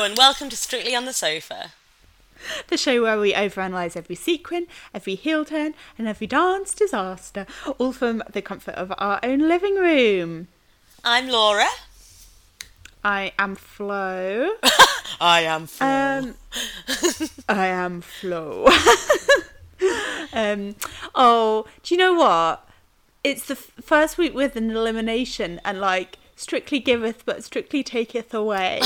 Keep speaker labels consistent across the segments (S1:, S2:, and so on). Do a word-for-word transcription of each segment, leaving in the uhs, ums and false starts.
S1: and welcome to Strictly on the Sofa.
S2: The show where we overanalyze every sequin, every heel turn, and every dance disaster, all from the comfort of our own living room.
S1: I'm Laura.
S2: I am Flo.
S1: I am Flo.
S2: Um, I am Flo. um, oh, do you know what? It's the f- first week with an elimination, and like, strictly giveth, but strictly taketh away.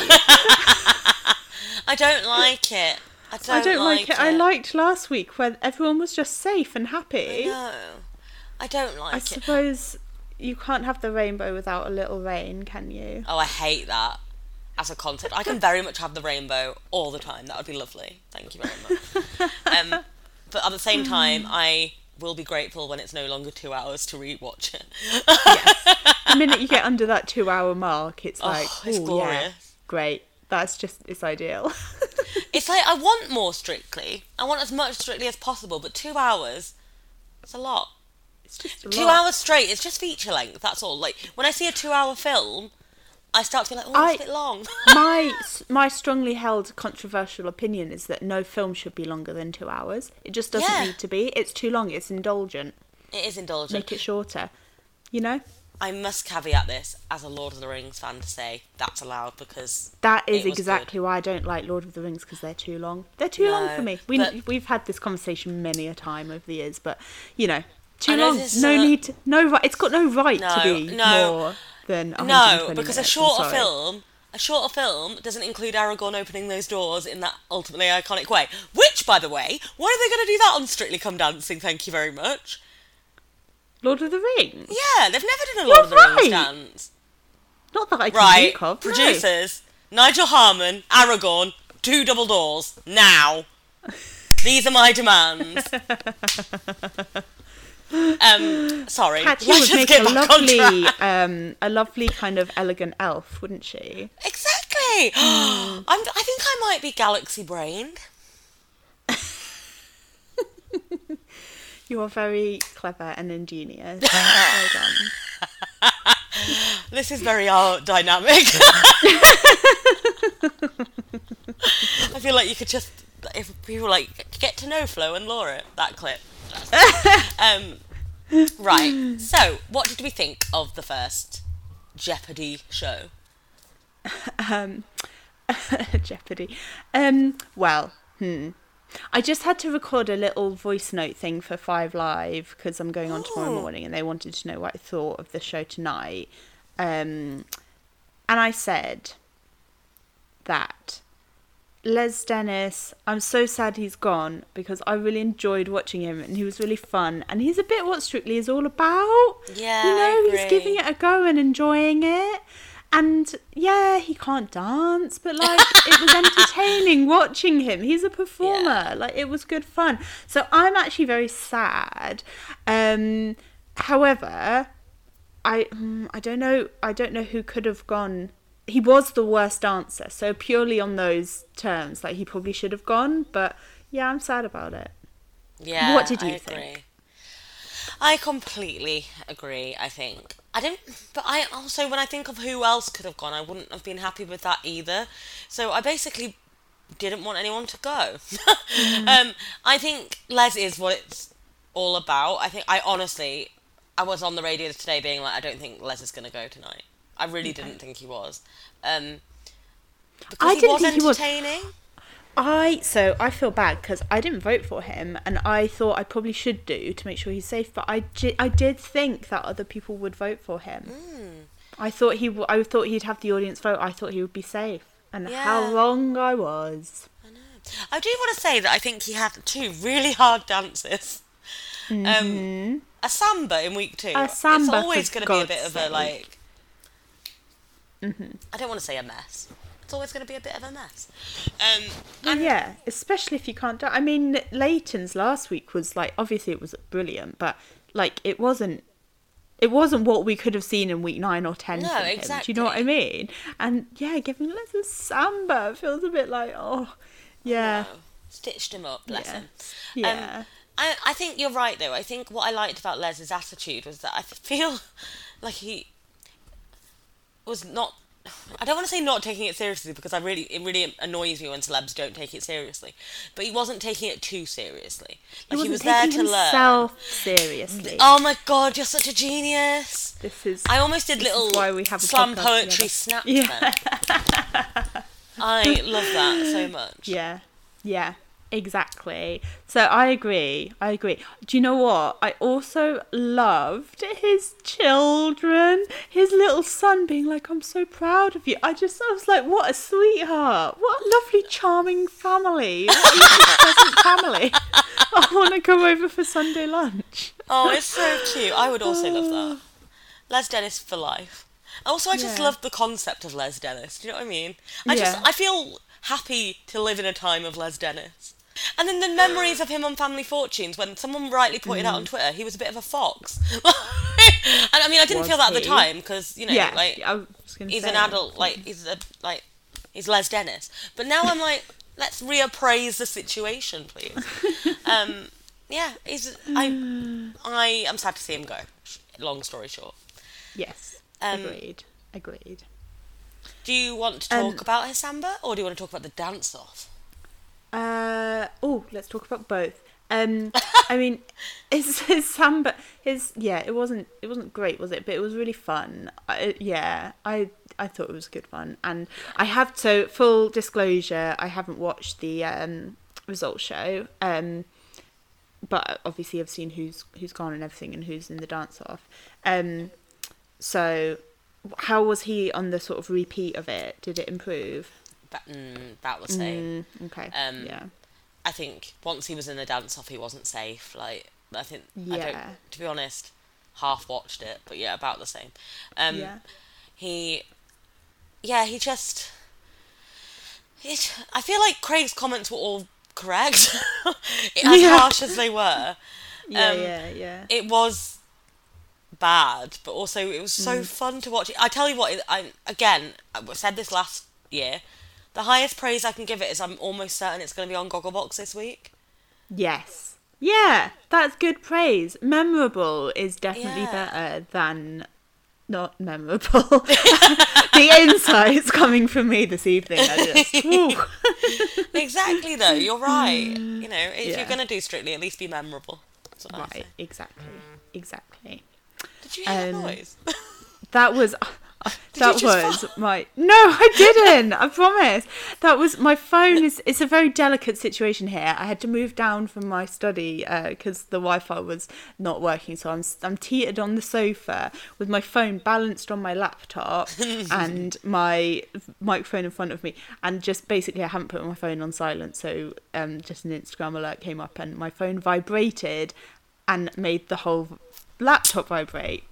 S1: I don't like it. I don't,
S2: I don't
S1: like,
S2: like
S1: it.
S2: it. I liked last week where everyone was just safe and happy.
S1: No, I don't like
S2: I
S1: it.
S2: suppose you can't have the rainbow without a little rain, can you?
S1: Oh, I hate that as a concept. I can very much have the rainbow all the time. That would be lovely. Thank you very much. Um, but at the same time, I will be grateful when it's no longer two hours to rewatch it.
S2: Yes. The minute you get under that two-hour mark, it's
S1: Oh,
S2: like,
S1: it's
S2: oh,
S1: glorious.
S2: yeah, great. That's just, it's ideal.
S1: It's like, I want more Strictly. I want as much Strictly as possible, but two hours, it's a lot.
S2: It's just a
S1: Two
S2: lot.
S1: hours straight, it's just feature length, that's all. Like, when I see a two-hour film, I start to be like, oh, it's
S2: I-
S1: a bit long.
S2: my my strongly held controversial opinion is that no film should be longer than two hours. It just doesn't
S1: Yeah.
S2: need to be. It's too long. It's indulgent.
S1: It is indulgent.
S2: Make it shorter. You know?
S1: I must caveat this, as a Lord of the Rings fan, to say that's allowed, because
S2: That is
S1: it was
S2: exactly
S1: good.
S2: why I don't like Lord of the Rings, because they're too long. They're too long
S1: No,
S2: for me. We,
S1: but-
S2: we've had this conversation many a time over the years, but, you know, too
S1: I know
S2: long.
S1: this is
S2: No
S1: a-
S2: need to... No, right, it's got no right
S1: No,
S2: to be
S1: no.
S2: more than one hundred
S1: No,
S2: twenty
S1: because a
S2: minutes, I'm
S1: shorter
S2: sorry.
S1: film, a shorter film doesn't include Aragorn opening those doors in that ultimately iconic way. Which, by the way, when are they going to do that on Strictly Come Dancing? Thank you very much.
S2: Lord of the Rings?
S1: Yeah, they've never done a
S2: You're
S1: Lord of the Rings
S2: right.
S1: dance.
S2: Not that I can
S1: Right,
S2: think of. no.
S1: producers, Nigel Harman, Aragorn, two double doors, now. These are my demands. um, sorry.
S2: Patty
S1: let's
S2: would
S1: just
S2: make
S1: get
S2: a
S1: back on
S2: lovely,
S1: track.
S2: um, a lovely kind of elegant elf, wouldn't she?
S1: Exactly. I'm, I think I might be galaxy brained.
S2: You are very clever and ingenious. Well done.
S1: This is very art dynamic. I feel like you could just, if people like get to know Flo and Laura, that clip. um, right. So, what did we think of the first Jeopardy show?
S2: Um, Jeopardy. Um, well, hmm. I just had to record a little voice note thing for Five Live because I'm going on tomorrow
S1: Oh.
S2: morning and they wanted to know what I thought of the show tonight. Um, and I said that Les Dennis, I'm so sad he's gone because I really enjoyed watching him and he was really fun and he's a bit what Strictly is all about.
S1: Yeah,
S2: you know,
S1: I
S2: he's
S1: agree.
S2: giving it a go and enjoying it. And yeah, he can't dance, but like it was entertaining watching him. He's a performer.
S1: Yeah.
S2: Like it was good fun. So I'm actually very sad. Um, however, I mm, I don't know. I don't know who could have gone. He was the worst dancer. So purely on those terms, like he probably should have gone. But yeah, I'm sad about it.
S1: Yeah,
S2: What did you
S1: I
S2: think?
S1: agree. I completely agree, I think. I don't, but I also, when I think of who else could have gone, I wouldn't have been happy with that either. So I basically didn't want anyone to go. um, I think Les is what it's all about. I think, I honestly, I was on the radio today being like, I don't think Les is going to go tonight. I really
S2: Okay.
S1: didn't think he was. Um, because
S2: I
S1: he
S2: didn't
S1: was
S2: think he was.
S1: entertaining.
S2: I so I feel bad because I didn't vote for him, and I thought I probably should do to make sure he's safe. But I, gi- I did think that other people would vote for him.
S1: Mm.
S2: I thought he w- I thought he'd have the audience vote. I thought he would be safe, and
S1: Yeah.
S2: how wrong I was.
S1: I do want to say that I think he had two really hard dances. Um, a samba in week two.
S2: A samba,
S1: It's always
S2: for
S1: going to be a
S2: God's
S1: bit of a,
S2: sake.
S1: like... I don't want to say a mess. It's always going to be a bit of a mess. Um,
S2: Well,
S1: and
S2: yeah, especially if you can't do. I mean, Leighton's last week was like obviously it was brilliant, but like it wasn't. It wasn't what we could have seen in week nine or ten.
S1: No,
S2: from him. Do you know what I
S1: exactly.
S2: mean? And yeah, giving Les a samba feels a bit like oh, yeah,
S1: no, stitched him up, bless
S2: Yeah.
S1: him.
S2: yeah.
S1: Um, I, I think you're right, though. I think what I liked about Les's attitude was that I feel like he was not I don't want to say not taking it seriously because I really it really annoys me when celebs don't take it seriously. But he wasn't taking it too seriously.
S2: He
S1: Like he
S2: wasn't
S1: was there
S2: taking
S1: to learn.
S2: himself seriously.
S1: Oh my god, you're such a genius!
S2: This is.
S1: I almost did
S2: this is
S1: little
S2: why we have a
S1: slam
S2: podcast
S1: poetry
S2: together.
S1: snaps
S2: Yeah.
S1: then. I love that so much.
S2: Yeah, yeah, exactly. So I agree. I agree. Do you know what? I also loved his children. His little son being like, "I'm so proud of you." I just, I was like, "What a sweetheart! What a lovely, charming family! What a lovely, pleasant family!" I want to come over for Sunday lunch.
S1: Oh, it's so cute. I would also love that. Les Dennis for life. Also, I just
S2: Yeah.
S1: love the concept of Les Dennis. Do you know what I mean? I just,
S2: Yeah.
S1: I feel happy to live in a time of Les Dennis. And then the memories of him on Family Fortunes, when someone rightly pointed out on Twitter, he was a bit of a fox. And I mean, I didn't
S2: Was
S1: feel that at the
S2: he?
S1: time because you know,
S2: Yeah,
S1: like
S2: I was gonna
S1: he's
S2: say.
S1: an adult, like he's a like he's Les Dennis. But now I'm like, let's reappraise the situation, please. Um, yeah, he's I I am sad to see him go. Long story short.
S2: Yes,
S1: Um,
S2: agreed. Agreed.
S1: Do you want to talk
S2: Um,
S1: about his samba, or do you want to talk about the dance off?
S2: Uh oh, let's talk about both. Um, I mean, his his samba, his yeah, it wasn't it wasn't great, was it? But it was really fun. I, yeah, I I thought it was good fun, and I have to full disclosure, I haven't watched the um results show. Um, but obviously I've seen who's who's gone and everything, and who's in the dance off. Um, so how was he on the sort of repeat of it? Did it improve?
S1: But, mm, about the same.
S2: Mm, okay.
S1: Um,
S2: yeah.
S1: I think once he was in the dance off, he wasn't safe. Like I think, I
S2: Yeah.
S1: don't, to be honest, half watched it, but yeah, about the same. Um,
S2: Yeah.
S1: He, yeah, he just. It, I feel like Craig's comments were all correct, as
S2: Yeah.
S1: harsh as they were.
S2: Yeah,
S1: um,
S2: yeah, yeah.
S1: It was bad, but also it was so
S2: Mm.
S1: fun to watch. I tell you what, I again I said this last year. The highest praise I can give it is I'm almost certain it's going to be on Gogglebox this week.
S2: Yes. Yeah, that's good praise. Memorable is definitely
S1: Yeah.
S2: better than not memorable. The insights coming from me this evening are just... whew.
S1: Exactly, though. You're right. You know, if
S2: Yeah.
S1: you're going to do Strictly, at least be memorable. That's what I
S2: Right,
S1: say.
S2: exactly. Exactly.
S1: Did you hear that
S2: Um,
S1: noise?
S2: That was...
S1: Did
S2: that
S1: you just
S2: was
S1: fall?
S2: my no I didn't, I promise. That was my phone. Is it's a very delicate situation here. I had to move down from my study because the Wi-Fi was not working, so I'm I'm teetered on the sofa with my phone balanced on my laptop and my microphone in front of me, and just basically I haven't put my phone on silent, so um just an Instagram alert came up and my phone vibrated and made the whole laptop vibrate.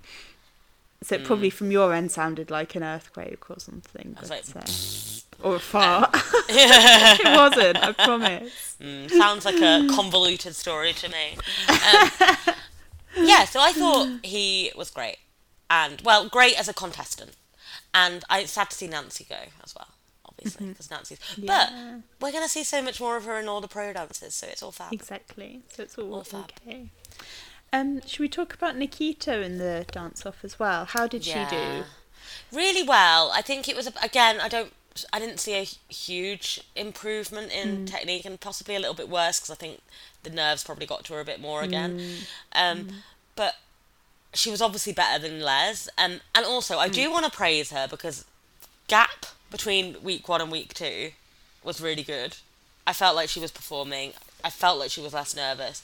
S2: So it probably from your end sounded like an earthquake or something.
S1: I was
S2: But,
S1: like,
S2: uh, or a fart. It wasn't, I promise.
S1: Mm, sounds like a convoluted story to me. Um, yeah, so I thought he was great. And, well, great as a contestant. And I sad to see Nancy go as well, obviously, because Nancy's...
S2: Yeah.
S1: But we're going to see so much more of her in all the pro dances, so it's all fab.
S2: Exactly. So it's all,
S1: All fab.
S2: okay. Um, should we talk about Nikita in the dance off as well? How did she do?
S1: Really well. I think it was, a, again, I don't... I didn't see a huge improvement in technique, and possibly a little bit worse because I think the nerves probably got to her a bit more again. Um, But she was obviously better than Les, um, and also I do want to praise her because gap between week one and week two was really good. I felt like she was performing. I felt like she was less nervous.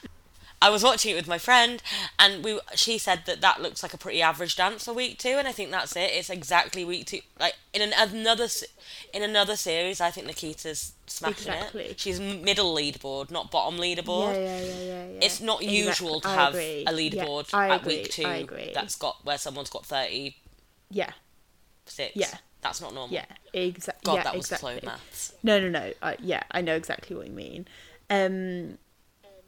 S1: I was watching it with my friend, and we she said that that looks like a pretty average dance for week two, and I think that's it. It's exactly week two. Like in an, another se- in another series, I think Nikita's smashing
S2: Exactly.
S1: it. She's middle leaderboard, not bottom leaderboard.
S2: Yeah, yeah, yeah, yeah, yeah.
S1: It's not
S2: Exactly.
S1: usual to
S2: I
S1: have
S2: agree.
S1: a leaderboard
S2: Yeah, I
S1: at
S2: agree.
S1: week two
S2: I agree.
S1: that's got where someone's got thirty
S2: Yeah,
S1: six.
S2: Yeah.
S1: That's not normal.
S2: yeah, exactly.
S1: God,
S2: yeah,
S1: that was
S2: exactly.
S1: slow maths.
S2: No, no, no. Uh, yeah, I know exactly what you mean. Um,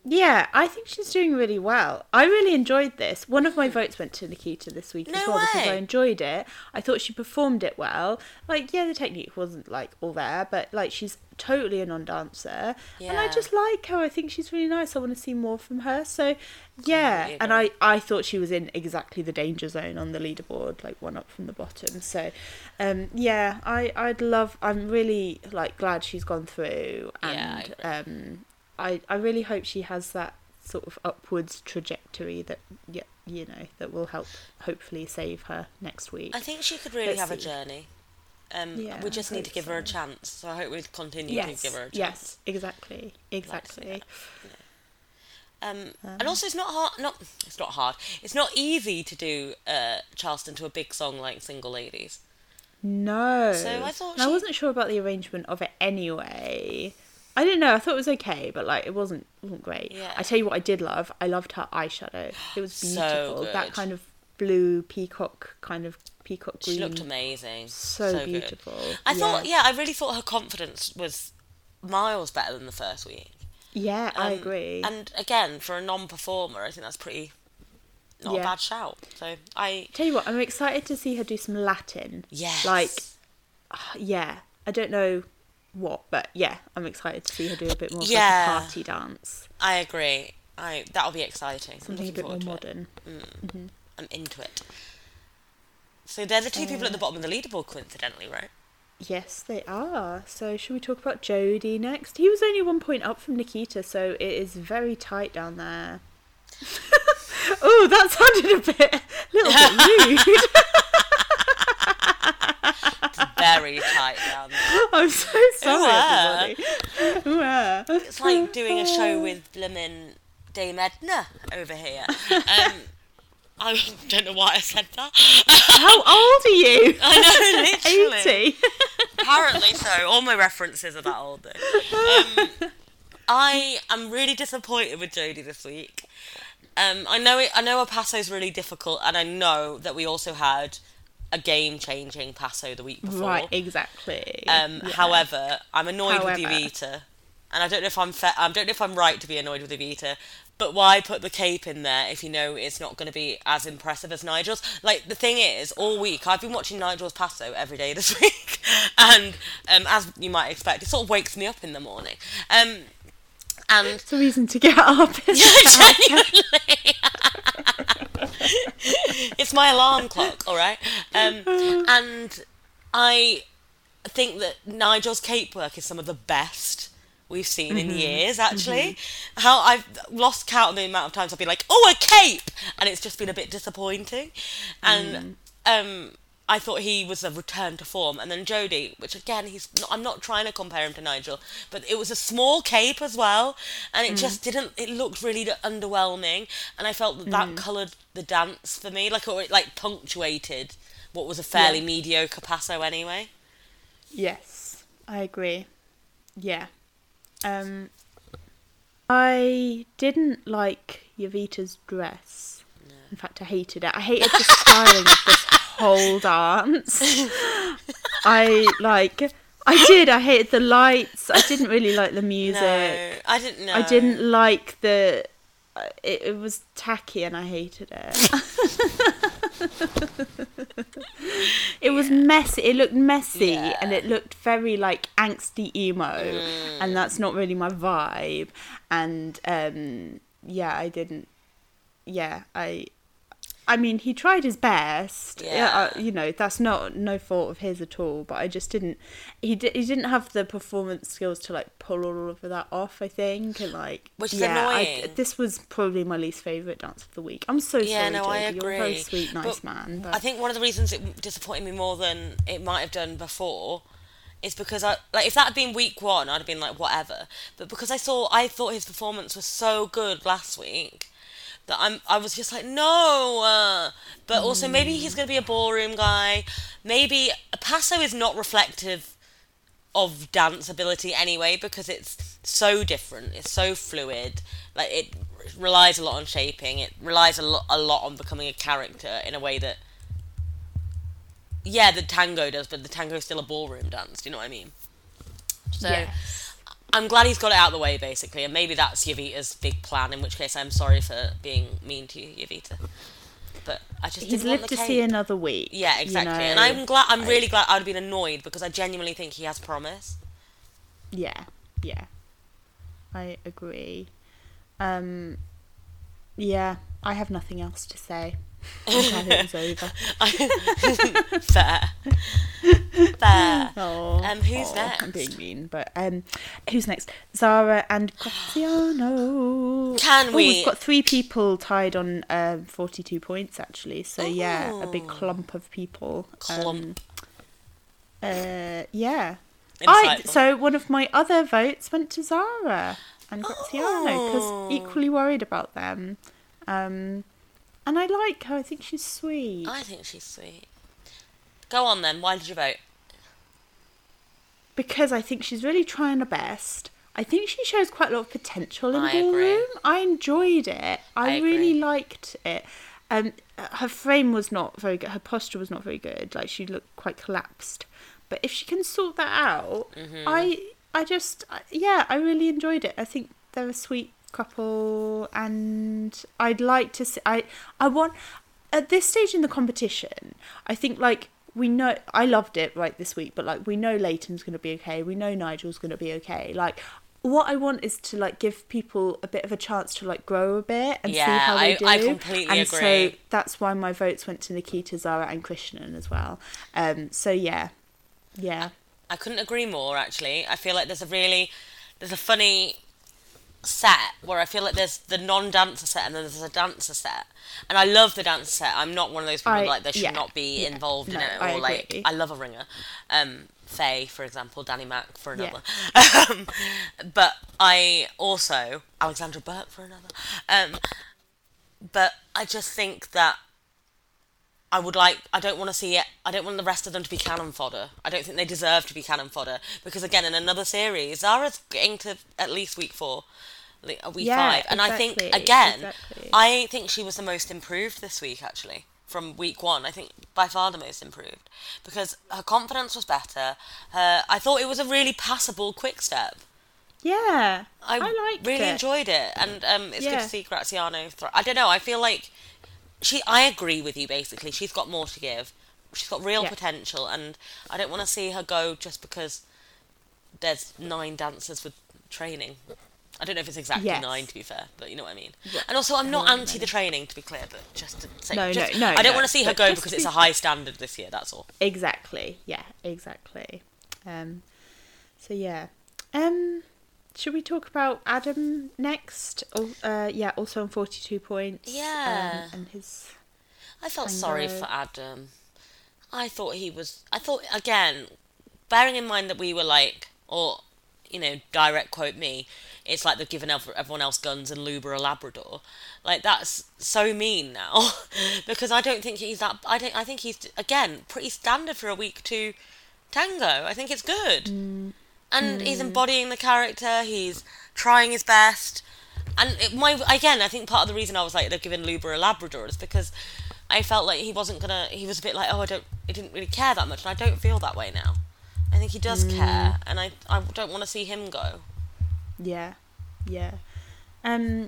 S2: Yeah, I think she's doing really well. I really enjoyed this. One of my votes went to Nikita this week
S1: No
S2: as well because
S1: way.
S2: I enjoyed it. I thought she performed it well. Like, yeah, the technique wasn't like all there, but like she's totally a non-dancer, and I
S1: Yeah.
S2: just like her. I think she's really nice. I want to see more from her. So, yeah,
S1: Completely
S2: and
S1: agree.
S2: I I thought she was in exactly the danger zone on the leaderboard, like one up from the bottom. So, um, yeah, I I'd love. I'm really like glad she's gone through,
S1: Yeah,
S2: and
S1: I
S2: um. I, I really hope she has that sort of upwards trajectory that yeah, you know that will help hopefully save her next week.
S1: I think she could really
S2: Let's
S1: have a
S2: see.
S1: journey. Um,
S2: Yeah,
S1: we just
S2: I
S1: need to
S2: hope
S1: give her a
S2: so.
S1: chance. So I hope we continue
S2: Yes,
S1: to give her a chance.
S2: yes, exactly, exactly.
S1: Um,
S2: Um,
S1: and also, it's not hard. Not it's not hard. It's not easy to do uh, Charleston to a big song like "Single Ladies."
S2: No,
S1: So I thought
S2: And I
S1: she-
S2: wasn't sure about the arrangement of it anyway. I didn't know. I thought it was okay, but like it wasn't wasn't great.
S1: Yeah.
S2: I tell you what, I did love. I loved her eyeshadow. It was
S1: So
S2: beautiful. That
S1: good.
S2: kind of blue peacock, kind of peacock green.
S1: She looked amazing.
S2: So,
S1: good.
S2: beautiful.
S1: I thought, yeah, I really thought her confidence was miles better than the first week.
S2: Yeah, I
S1: Um,
S2: agree.
S1: And again, for a non-performer, I think that's pretty not
S2: Yeah.
S1: a bad shout. So I,
S2: Tell you what, I'm excited to see her do some Latin.
S1: yes,
S2: Like, yeah, I don't know what, but yeah, I'm excited to see her do a bit more of
S1: Yeah.
S2: like a party dance.
S1: I agree. I that'll be exciting. I'm
S2: Something a
S1: looking
S2: bit more
S1: forward to it.
S2: modern.
S1: I'm into it. So they're the two people at the bottom of the leaderboard, coincidentally, right?
S2: Yes, they are. So, should we talk about Jodie next? He was only one point up from Nikita, so it is very tight down there. Oh, that sounded a bit, a little bit rude.
S1: Very tight down there.
S2: I'm so sorry,
S1: uh.
S2: everybody. Ooh, uh.
S1: It's like doing a show with Bloomin' Dame Edna over here. Um, I don't know why I said that.
S2: How old are you?
S1: I know, literally.
S2: eighty.
S1: Apparently so. All my references are that old though. Um, I am really disappointed with Jodie this week. Um, I know it. I know a passo's really difficult, and I know that we also had a game-changing passo the week before.
S2: Right, exactly.
S1: Um,
S2: Yeah.
S1: However, I'm annoyed with
S2: However.
S1: Evita, and I don't know if I'm fa- I don't know if I'm right to be annoyed with Evita. But why put the cape in there if you know it's not going to be as impressive as Nigel's? Like, the thing is, all week I've been watching Nigel's passo every day this week, and um, as you might expect, it sort of wakes me up in the morning. Um, and
S2: It's a reason to get up.
S1: genuinely. It's my alarm clock, all right? Um, and I think that Nigel's cape work is some of the best we've seen in years, actually. How I've lost count of the amount of times I've been like, oh, a cape! And it's just been a bit disappointing. And um, I thought he was a return to form. And then Jodie, which again, he's not, I'm not trying to compare him to Nigel, but it was a small cape as well. And it just didn't, it looked really underwhelming. And I felt that that coloured the dance for me, like, or it like punctuated what was a fairly
S2: Yeah.
S1: mediocre passo anyway.
S2: Yes, I agree. Yeah. Um, I didn't like Yavita's dress. In fact, I hated it. I hated the styling of this whole dance. I like. I did. I hated the lights. I didn't really like the music.
S1: No, I didn't know.
S2: I didn't like the. uh, It, it was tacky, and I hated it. It was messy. It looked messy,
S1: Yeah.
S2: and it looked very like angsty emo,
S1: Mm.
S2: and that's not really my vibe. And um, yeah, I didn't. Yeah, I. I mean, he tried his best.
S1: Yeah.
S2: uh, you know, that's not no fault of his at all. But I just didn't. He di- he didn't have the performance skills to like pull all of that off. I think, and like,
S1: Which is
S2: yeah, I-
S1: annoying.
S2: this was probably my least favorite dance of the week. I'm so
S1: Yeah,
S2: sorry,
S1: no,
S2: Jodie.
S1: I
S2: You're
S1: agree.
S2: a very sweet, nice
S1: But
S2: man. But
S1: I think one of the reasons it disappointed me more than it might have done before is because I like if that had been week one, I'd have been like whatever. But because I saw, I thought his performance was so good last week that I'm, I was just like no. Uh, but also maybe he's going to be a ballroom guy. Maybe a passo is not reflective of dance ability anyway because it's so different. It's so fluid. Like it relies a lot on shaping. It relies a lot, a lot on becoming a character in a way that, yeah, the tango does, but the tango is still a ballroom dance. Do you know what I mean? So
S2: yes.
S1: I'm glad he's got it out of the way, basically, and maybe that's Yavita's big plan, in which case I'm sorry for being mean to you, Yavita. But I just
S2: He's
S1: didn't
S2: lived
S1: want the
S2: to
S1: cape.
S2: see another week.
S1: Yeah, exactly.
S2: You know?
S1: And I'm glad. I'm
S2: I-
S1: really glad. I'd have been annoyed because I genuinely think he has promise.
S2: Yeah, yeah. I agree. Um, yeah, I have nothing else to say. I'm glad it was over.
S1: Fair. Fair.
S2: Oh,
S1: Um, who's
S2: oh,
S1: next?
S2: I'm being mean, but um, who's next? Zara and Graziano.
S1: Can
S2: Oh,
S1: we-
S2: We've got three people tied on um, forty-two points actually. So yeah, a big
S1: Ooh.
S2: clump of people.
S1: Clump.
S2: Um, uh, yeah. I
S1: Insightful.
S2: so one of my other votes went to Zara and Graziano because
S1: Oh.
S2: equally worried about them. Um, and I like her. I think she's sweet.
S1: I think she's sweet. Go on then. Why did you vote?
S2: Because I think she's really trying her best. I think she shows quite a lot of potential in
S1: I
S2: ballroom.
S1: agree.
S2: I enjoyed it. I,
S1: I agree.
S2: really liked it. Um, her frame was not very good. Her posture was not very good. Like she looked quite collapsed. But if she can sort that out,
S1: Mm-hmm.
S2: I, I just, yeah, I really enjoyed it. I think they're a sweet couple, and I'd like to see. I, I want at this stage in the competition. I think like. We know I loved it right this week, but like we know Leighton's going to be okay. We know Nigel's going to be okay. Like what I want is to like give people a bit of a chance to like grow a bit and see
S1: Yeah,
S2: how they
S1: I-
S2: do.
S1: I completely
S2: and
S1: agree.
S2: so that's why my votes went to Nikita, Zara, and Krishnan as well. Um, so yeah, yeah,
S1: I couldn't agree more, actually. I feel like there's a really... There's a funny set where I feel like there's the non-dancer set and then there's a dancer set. And I love the dancer set. I'm not one of those people
S2: I-
S1: like they should
S2: yeah,
S1: not be
S2: yeah.
S1: involved in
S2: No,
S1: it. Or
S2: I
S1: like...
S2: agree.
S1: I love a ringer. Um, Faye, for example. Danny Mac, for
S2: Yeah.
S1: another. um, but I also... Alexandra Burke, for another. Um, but I just think that I would like, I don't want to see it, I don't want the rest of them to be cannon fodder. I don't think they deserve to be cannon fodder. Because again, in another series, Zara's getting to at least week four, like, uh, week
S2: Yeah,
S1: five. And I think,
S2: exactly,
S1: again,
S2: exactly.
S1: I think she was the most improved this week, actually. From week one, I think by far the most improved. Because her confidence was better. Her, I thought it was a really passable quick step.
S2: yeah.
S1: I,
S2: I liked
S1: really
S2: it.
S1: enjoyed it, and um, it's good
S2: Yeah.
S1: to see Graziano. Thro- I don't know. I feel like she. I agree with you. Basically, she's got more to give. She's got real
S2: Yeah.
S1: potential, and I don't want to see her go just because there's nine dancers with training. I don't know if it's exactly
S2: Yes.
S1: nine, to be fair, but you know what I mean.
S2: Yeah.
S1: And also, I'm not
S2: However
S1: anti the
S2: many.
S1: training, to be clear, but just to say,
S2: No,
S1: just,
S2: no, no,
S1: I don't
S2: no,
S1: want to see her
S2: but
S1: go
S2: just
S1: because
S2: to
S1: it's
S2: be-
S1: a high standard this year. That's all.
S2: Exactly. Yeah. Exactly. Um. So yeah. Um. Should we talk about Adam next? Oh, uh, yeah. Also on forty-two points.
S1: Yeah.
S2: Um, and his.
S1: I felt
S2: Tango.
S1: sorry for Adam. I thought he was. I thought, again, bearing in mind that we were like, or, you know, direct quote me, it's like they've given ev- everyone else guns and Luba a Labrador. Like, that's so mean now. Because I don't think he's that. I, don't, I think he's, again, pretty standard for a week two tango. I think it's good. And he's embodying the character, he's trying his best. And it, my again, I think part of the reason I was like, they've given Luba a Labrador is because I felt like he wasn't gonna. He was a bit like, oh, I don't. He didn't really care that much, and I don't feel that way now. I think he does care, and I I don't want to see him go.
S2: Yeah. Yeah. Um.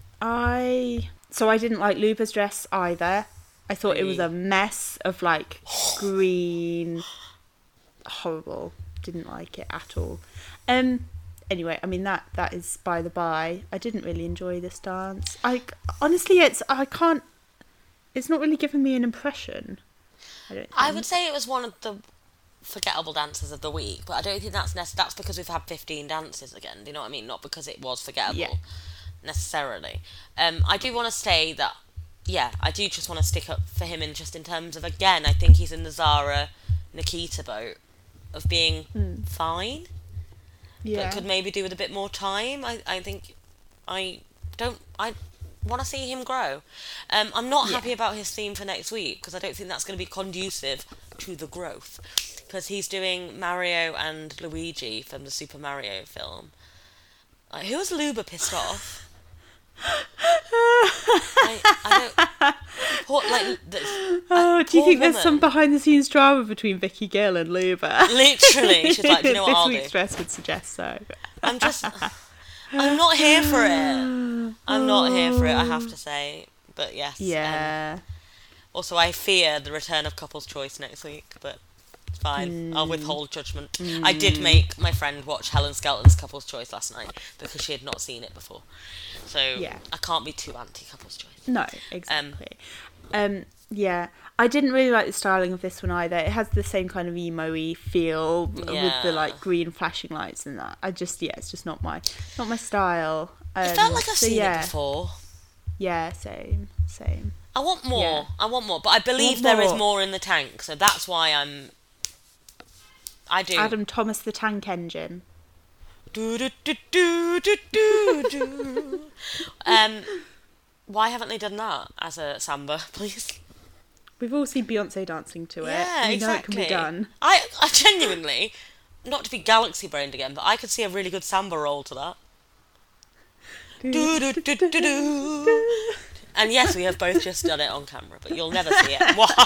S2: I. So I didn't like Luba's dress either. I thought it was a mess of like green. Horrible. Didn't like it at all. Um. Anyway, I mean that that is by the by. I didn't really enjoy this dance. I honestly, it's I can't. It's not really giving me an impression. I don't. Think.
S1: I would say it was one of the forgettable dances of the week, but I don't think that's nece- that's because we've had fifteen dances again. Do you know what I mean? Not because it was forgettable
S2: Yeah.
S1: necessarily. Um, I do want to say that, yeah, I do just want to stick up for him in just in terms of, again, I think he's in the Zara Nikita boat of being
S2: Mm.
S1: fine,
S2: Yeah.
S1: but could maybe do with a bit more time. I, I think I don't I want to see him grow. Um, I'm not
S2: Yeah.
S1: happy about his theme for next week because I don't think that's going to be conducive to the growth. Because he's doing Mario and Luigi from the Super Mario film. Like, who was Luba pissed off? I, I don't. Poor, like, the,
S2: Oh,
S1: uh,
S2: do you
S1: poor
S2: think there's some
S1: woman.
S2: behind the scenes drama between Vicky Gill and Luba?
S1: Literally, she's like, do you know what
S2: this
S1: I'll
S2: week's
S1: do?
S2: dress would suggest so.
S1: I'm just, I'm not here for it. I'm not here for it, I have to say. But yes.
S2: Yeah.
S1: Um, also, I fear the return of Couple's Choice next week, but it's fine.
S2: Mm.
S1: I'll withhold judgment.
S2: Mm.
S1: I did make my friend watch Helen Skelton's Couple's Choice last night because she had not seen it before. So
S2: Yeah.
S1: I can't be too anti-Couple's Choice.
S2: No, exactly. Um, um, yeah, I didn't really like the styling of this one either. It has the same kind of emo-y feel with
S1: Yeah.
S2: the like green flashing lights and that. I just, yeah, it's just not my, not my style. Um,
S1: It felt like I've
S2: so
S1: seen
S2: yeah,
S1: it before.
S2: Yeah, same, same.
S1: I want more.
S2: Yeah.
S1: I want more, but I believe
S2: Want
S1: there is
S2: more.
S1: more in the tank, so that's why I'm. I do.
S2: Adam Thomas the Tank Engine.
S1: Do, do, do, do, do, do, do. um, why haven't they done that as a samba, please?
S2: We've all seen Beyonce dancing to it.
S1: Yeah,
S2: we
S1: exactly.
S2: know it can be done.
S1: I, I genuinely, not to be galaxy brained again, but I could see a really good samba roll to that. Do, do, do, do, do. And yes, we have both just done it on camera, but you'll never see it.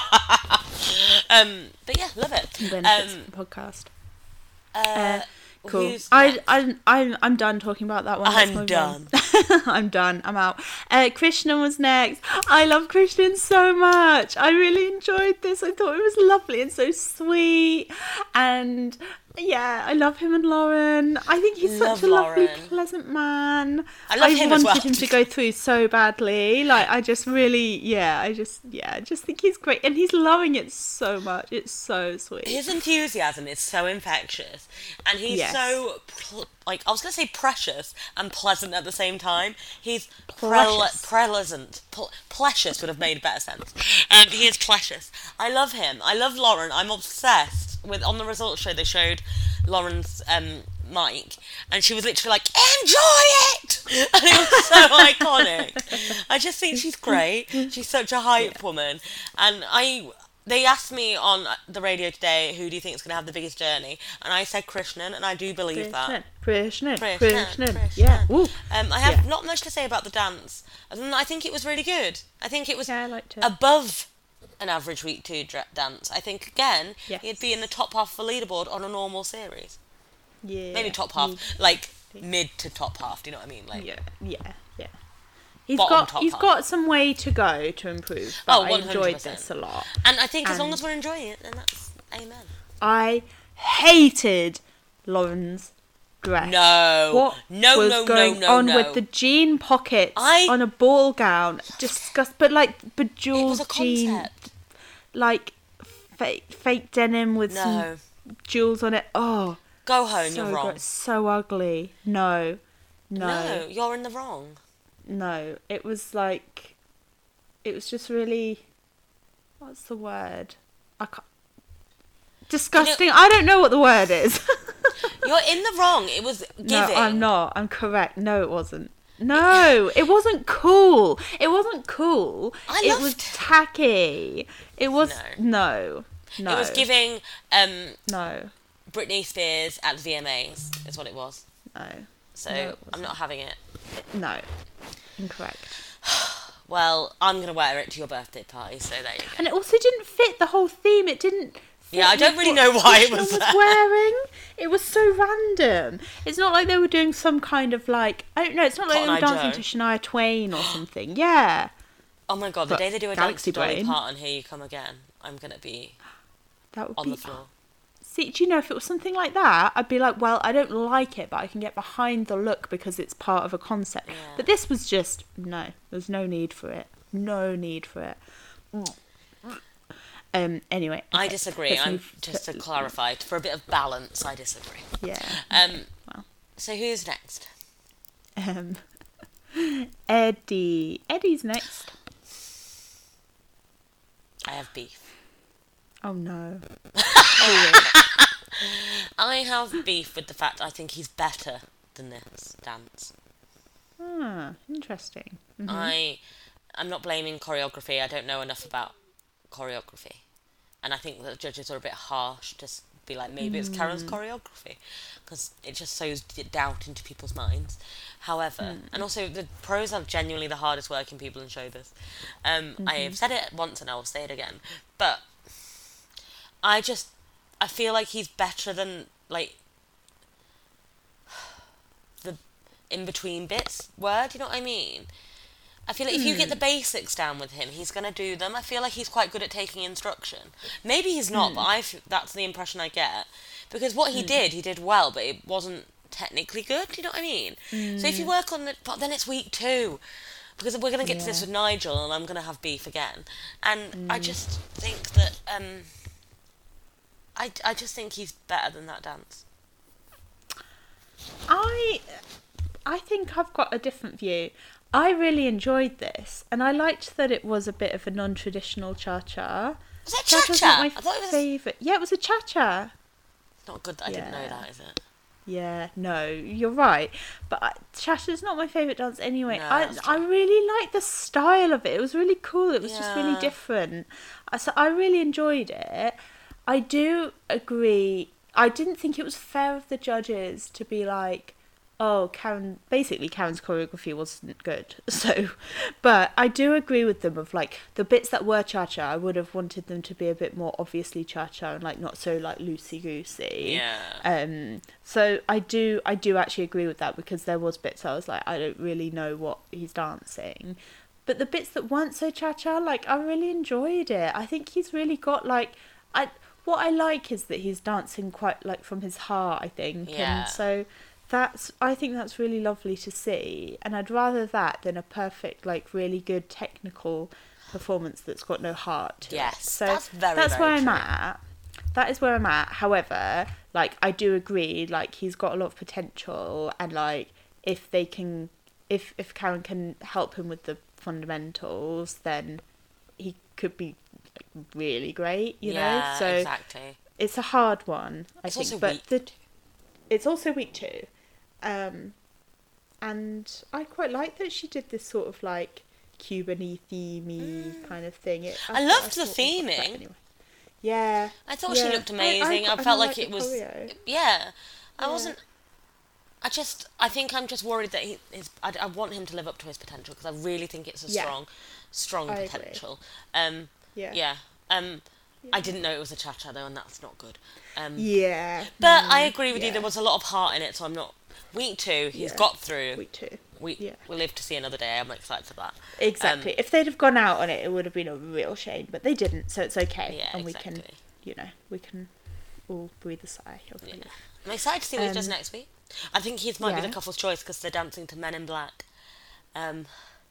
S1: um, but yeah, love it.
S2: Benefits
S1: Um,
S2: of the podcast.
S1: uh,
S2: Uh, Cool.
S1: who's
S2: I,
S1: next?
S2: I, I'm, I'm done talking about that one. Let's
S1: I'm
S2: move
S1: done.
S2: on. I'm done. I'm out. Uh, Krishnan was next. I love Krishnan so much. I really enjoyed this. I thought it was lovely and so sweet. And yeah, I love him and Lauren. I think he's
S1: Love
S2: such a lovely,
S1: Lauren.
S2: pleasant man.
S1: I love him as
S2: wanted
S1: well.
S2: him to go through so badly. Like, I just really, yeah, I just, yeah, I just think he's great. And he's loving it so much. It's so sweet.
S1: His enthusiasm is so infectious, and he's
S2: Yes.
S1: so pl- like I was gonna say precious and pleasant at the same time. He's
S2: Precious.
S1: prele- pleasant, Pl- precious would have made better sense. Um, he is precious. I love him. I love Lauren. I'm obsessed with. On the results show, they showed Lauren's um, mic, and she was literally like, "Enjoy it," and it was so iconic. I just think she's great. She's such a hype woman, and I. They asked me on the radio today, who do you think is going to have the biggest journey? And I said Krishnan, and I do believe that.
S2: Krishnan,
S1: Krishnan,
S2: Krishnan,
S1: Krishnan.
S2: yeah. Woo.
S1: Um, I have
S2: Yeah.
S1: not much to say about the dance. Other than I think it was really good. I think it was
S2: Yeah, I liked it.
S1: above an average week two dra- dance. I think, again,
S2: Yes.
S1: he'd be in the top half of the leaderboard on a normal series.
S2: Yeah.
S1: Maybe top half, like mid to top half, do you know what I mean? Like,
S2: Yeah, yeah, yeah. He's
S1: Bottom
S2: got
S1: top
S2: he's
S1: half.
S2: got some way to go to improve. But
S1: Oh,
S2: I
S1: one hundred
S2: enjoyed
S1: percent.
S2: this a lot.
S1: And I think as long
S2: And-
S1: as we're enjoying it, then that's amen.
S2: I hated Lauren's dress.
S1: No.
S2: What
S1: no,
S2: was
S1: no,
S2: going
S1: no, no,
S2: on
S1: no.
S2: with the jean pockets
S1: I-
S2: on a ball gown? Disgust. But like
S1: It was
S2: bejeweled
S1: a
S2: jean,
S1: concept.
S2: like fake fake denim with
S1: No.
S2: some jewels on it. Oh,
S1: Go home,
S2: so
S1: you're wrong.
S2: gro- so ugly. No, no.
S1: No, you're in the wrong.
S2: No, it was like, it was just really, what's the word? I can't, disgusting. I don't know what the word is.
S1: You're in the wrong. It was giving.
S2: No, I'm not. I'm correct. No, it wasn't. No, it wasn't cool. It wasn't cool.
S1: I
S2: it
S1: loved-
S2: was tacky. It was no, no.
S1: It was giving um,
S2: no,
S1: Britney Spears at the V M As, is what it was.
S2: no,
S1: So
S2: No, it
S1: I'm not having it.
S2: no. Incorrect.
S1: Well, I'm going to wear it to your birthday party, so there you go.
S2: And it also didn't fit the whole theme. It didn't. fit
S1: Yeah, I don't
S2: with
S1: really
S2: what
S1: know why it
S2: Krishna
S1: was
S2: was
S1: there.
S2: wearing. It was so random. It's not like they were doing some kind of like I don't know. It's not like they
S1: Cotton
S2: were
S1: Eye
S2: dancing
S1: Joe.
S2: to Shania Twain or something. Yeah,
S1: Oh my god, the
S2: But
S1: day they do a
S2: Galaxy
S1: dance to Dolly
S2: Brain.
S1: Parton, Here You Come Again, I'm going to be
S2: that would
S1: on
S2: be.
S1: the floor.
S2: See, do you know if it was something like that, I'd be like, well, I don't like it, but I can get behind the look because it's part of a concept.
S1: Yeah.
S2: But this was just no. There's no need for it. No need for it. Um. Anyway,
S1: I
S2: okay,
S1: disagree.
S2: let's
S1: I'm
S2: move
S1: just to
S2: to-
S1: clarify, for a bit of balance, I disagree.
S2: Yeah.
S1: Um,
S2: Well.
S1: So who's next?
S2: Um, Eddie. Eddie's next.
S1: I have beef.
S2: Oh no. Oh, wait.
S1: I have beef with the fact I think he's better than this dance.
S2: Ah, interesting. Mhm.
S1: I, I'm not blaming choreography. I don't know enough about choreography, and I think that the judges are a bit harsh to s- be like maybe it's Karen's choreography, because it just sows d- doubt into people's minds. However, and also the pros are genuinely the hardest working people in showbiz. Um, I have said it once and I will say it again, but I just I feel like he's better than like in between bits were. Do you know what I mean? I feel like if you get the basics down with him, he's going to do them. I feel like he's quite good at taking instruction. Maybe he's not, but I f- that's the impression I get. Because what he did, he did well, but it wasn't technically good. Do you know what I mean? So if you work on it, but then it's week two. Because we're going to get to this
S2: Yeah.
S1: with Nigel, and I'm going to have beef again. And I just think that, um, I, I just think he's better than that dance.
S2: I I think I've got a different view. I really enjoyed this, and I liked that it was a bit of a non-traditional cha-cha.
S1: Was that
S2: Cha-cha's
S1: cha-cha?
S2: not my
S1: I thought it was...
S2: favourite. Yeah, it was a cha-cha.
S1: It's not good that I didn't know
S2: Yeah.
S1: that, is it?
S2: Yeah, no, you're right. But I- cha-cha's not my favourite dance anyway.
S1: No,
S2: I
S1: that's
S2: I really liked the style of it. It was really cool. It was just really
S1: Yeah.
S2: different. I- So I really enjoyed it. I do agree. I didn't think it was fair of the judges to be like, oh, Karen, basically Karen's choreography wasn't good. So, but I do agree with them of like the bits that were cha-cha, I would have wanted them to be a bit more obviously cha-cha and like not so like loosey-goosey.
S1: Yeah.
S2: Um, so I do, I do actually agree with that because there was bits I was like, I don't really know what he's dancing. But the bits that weren't so cha-cha, like I really enjoyed it. I think he's really got like, I, what I like is that he's dancing quite like from his heart, I think.
S1: Yeah.
S2: And so that's, I think that's really lovely to see. And I'd rather that than a perfect, like really good technical performance that's got no heart to
S1: Yes,
S2: it. So
S1: that's very,
S2: that's
S1: very
S2: where I'm
S1: true.
S2: at. That is where I'm at. However, like I do agree, like he's got a lot of potential, and like if they can, if if Karen can help him with the fundamentals, then he could be like, really great. You
S1: yeah,
S2: know, so
S1: exactly.
S2: it's a hard one. I
S1: It's
S2: think,
S1: also
S2: but
S1: week
S2: the it's also week two, um, and I quite like that she did this sort of like Cuban-y, themey kind of thing. It,
S1: I
S2: thought-
S1: loved the
S2: thought it was quite-
S1: theming.
S2: Anyway. Yeah,
S1: I thought
S2: yeah.
S1: she looked amazing. I,
S2: and
S1: felt like
S2: liked
S1: it
S2: the
S1: was...
S2: choreo.
S1: Yeah. I
S2: Yeah.
S1: wasn't... I just... I think I'm just worried that he... His, I, I want him to live up to his potential, because I really think it's a
S2: Yeah.
S1: strong, strong
S2: I agree.
S1: potential. Um,
S2: Yeah.
S1: yeah. Um, I didn't know it was a cha-cha, though, and that's not good. Um,
S2: Yeah.
S1: But
S2: mm,
S1: I agree with you,
S2: yeah.
S1: there was a lot of heart in it, so I'm not... Week two, he's
S2: Yeah.
S1: got through.
S2: Week two.
S1: We,
S2: yeah.
S1: We'll live to see another day. I'm excited for that.
S2: Exactly.
S1: Um,
S2: If they'd have gone out on it, it would have been a real shame, but they didn't, so it's okay.
S1: Yeah,
S2: and
S1: exactly.
S2: we can, you know, we can all breathe a sigh of
S1: Yeah.
S2: relief.
S1: I'm excited to see what he does
S2: Um,
S1: next week. I think he might be
S2: yeah.
S1: the couple's choice because they're dancing to Men in Black. Um,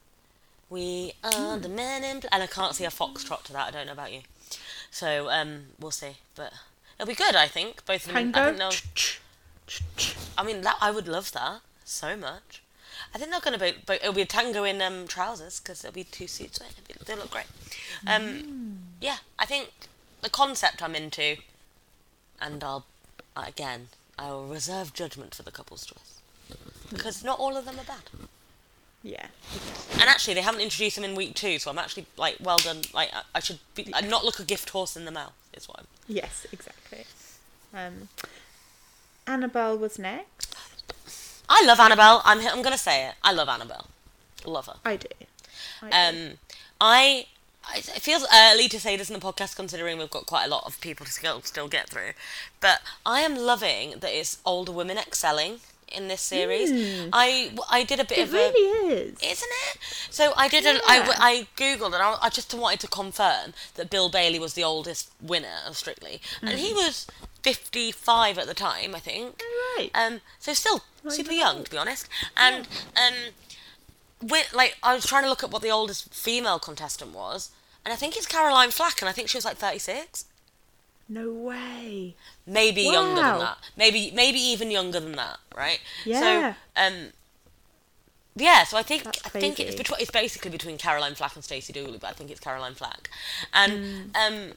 S1: we are the Men in Black. And I can't see a foxtrot to that. I don't know about you. So um, we'll see. But it'll be good, I think. Both of them. I,
S2: Tango.
S1: think they'll- I mean, that I would love that so much. I think they're going to be... But it'll be a tango in um, trousers because there'll be two suits. It'll be, they'll look great. Um,
S2: Mm.
S1: Yeah, I think the concept I'm into... And I'll... Again, I will reserve judgment for the couple's choice. Because not all of them are bad.
S2: Yeah.
S1: And actually, they haven't introduced them in week two, so I'm actually, like, well done. Like, I, I should be... I'd not look a gift horse in the mouth, is what I'm...
S2: Yes, exactly. Um, Annabelle was next.
S1: I love Annabelle. I'm, I'm going to say it. I love Annabelle. Love her.
S2: I do. I do.
S1: Um, I... I- It feels early to say this in the podcast, considering we've got quite a lot of people to still, still get through. But I am loving that it's older women excelling in this series. I, I did a bit
S2: It
S1: of a...
S2: really is.
S1: Isn't it? So I did. A, I,
S2: Yeah.
S1: I googled and I, I just wanted to confirm that Bill Bailey was the oldest winner of Strictly, and he was fifty-five at the time, I think.
S2: Oh, right.
S1: Um, so still
S2: Not
S1: super
S2: even
S1: young,
S2: old.
S1: to be honest. And um, with, like I was trying to look at what the oldest female contestant was, and I think it's Caroline Flack, and I think she was like thirty-six.
S2: No way.
S1: Maybe younger than
S2: Wow.
S1: that. Maybe maybe even younger than that, right?
S2: Yeah.
S1: So um yeah, so I think
S2: That's
S1: I think it's
S2: crazy.
S1: between it's basically between Caroline Flack and Stacey Dooley, but I think it's Caroline Flack. And um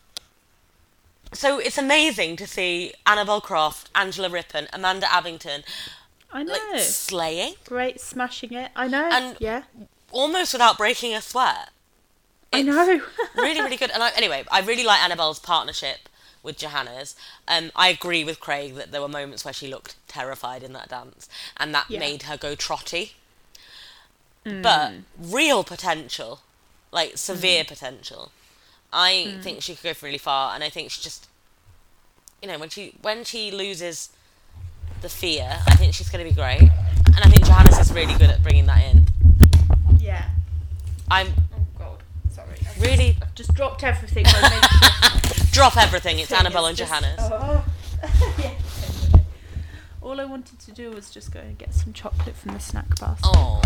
S1: so it's amazing to see Annabelle Croft, Angela Rippon, Amanda Abington
S2: I know.
S1: like slaying
S2: Great, smashing it. I know.
S1: And-
S2: yeah.
S1: almost without breaking a sweat.
S2: I
S1: It's
S2: know.
S1: really, really good. And I, anyway, I really like Annabelle's partnership with Johanna's. Um, I agree with Craig that there were moments where she looked terrified in that dance, and that
S2: Yeah.
S1: made her go trotty. But real potential, like severe potential, I think she could go really far. And I think she just, you know, when she when she loses the fear, I think she's going to be great. And And I think Johannes is really good at bringing that in.
S2: Yeah.
S1: I'm
S2: Oh God, sorry. I've
S1: really...
S2: Just, I've just dropped everything. by making
S1: Drop everything, it's
S2: thing
S1: Annabelle
S2: is
S1: and
S2: just-
S1: Johannes.
S2: Oh. Yeah, definitely. All I wanted to do was just go and get some chocolate from the snack basket.
S1: Oh.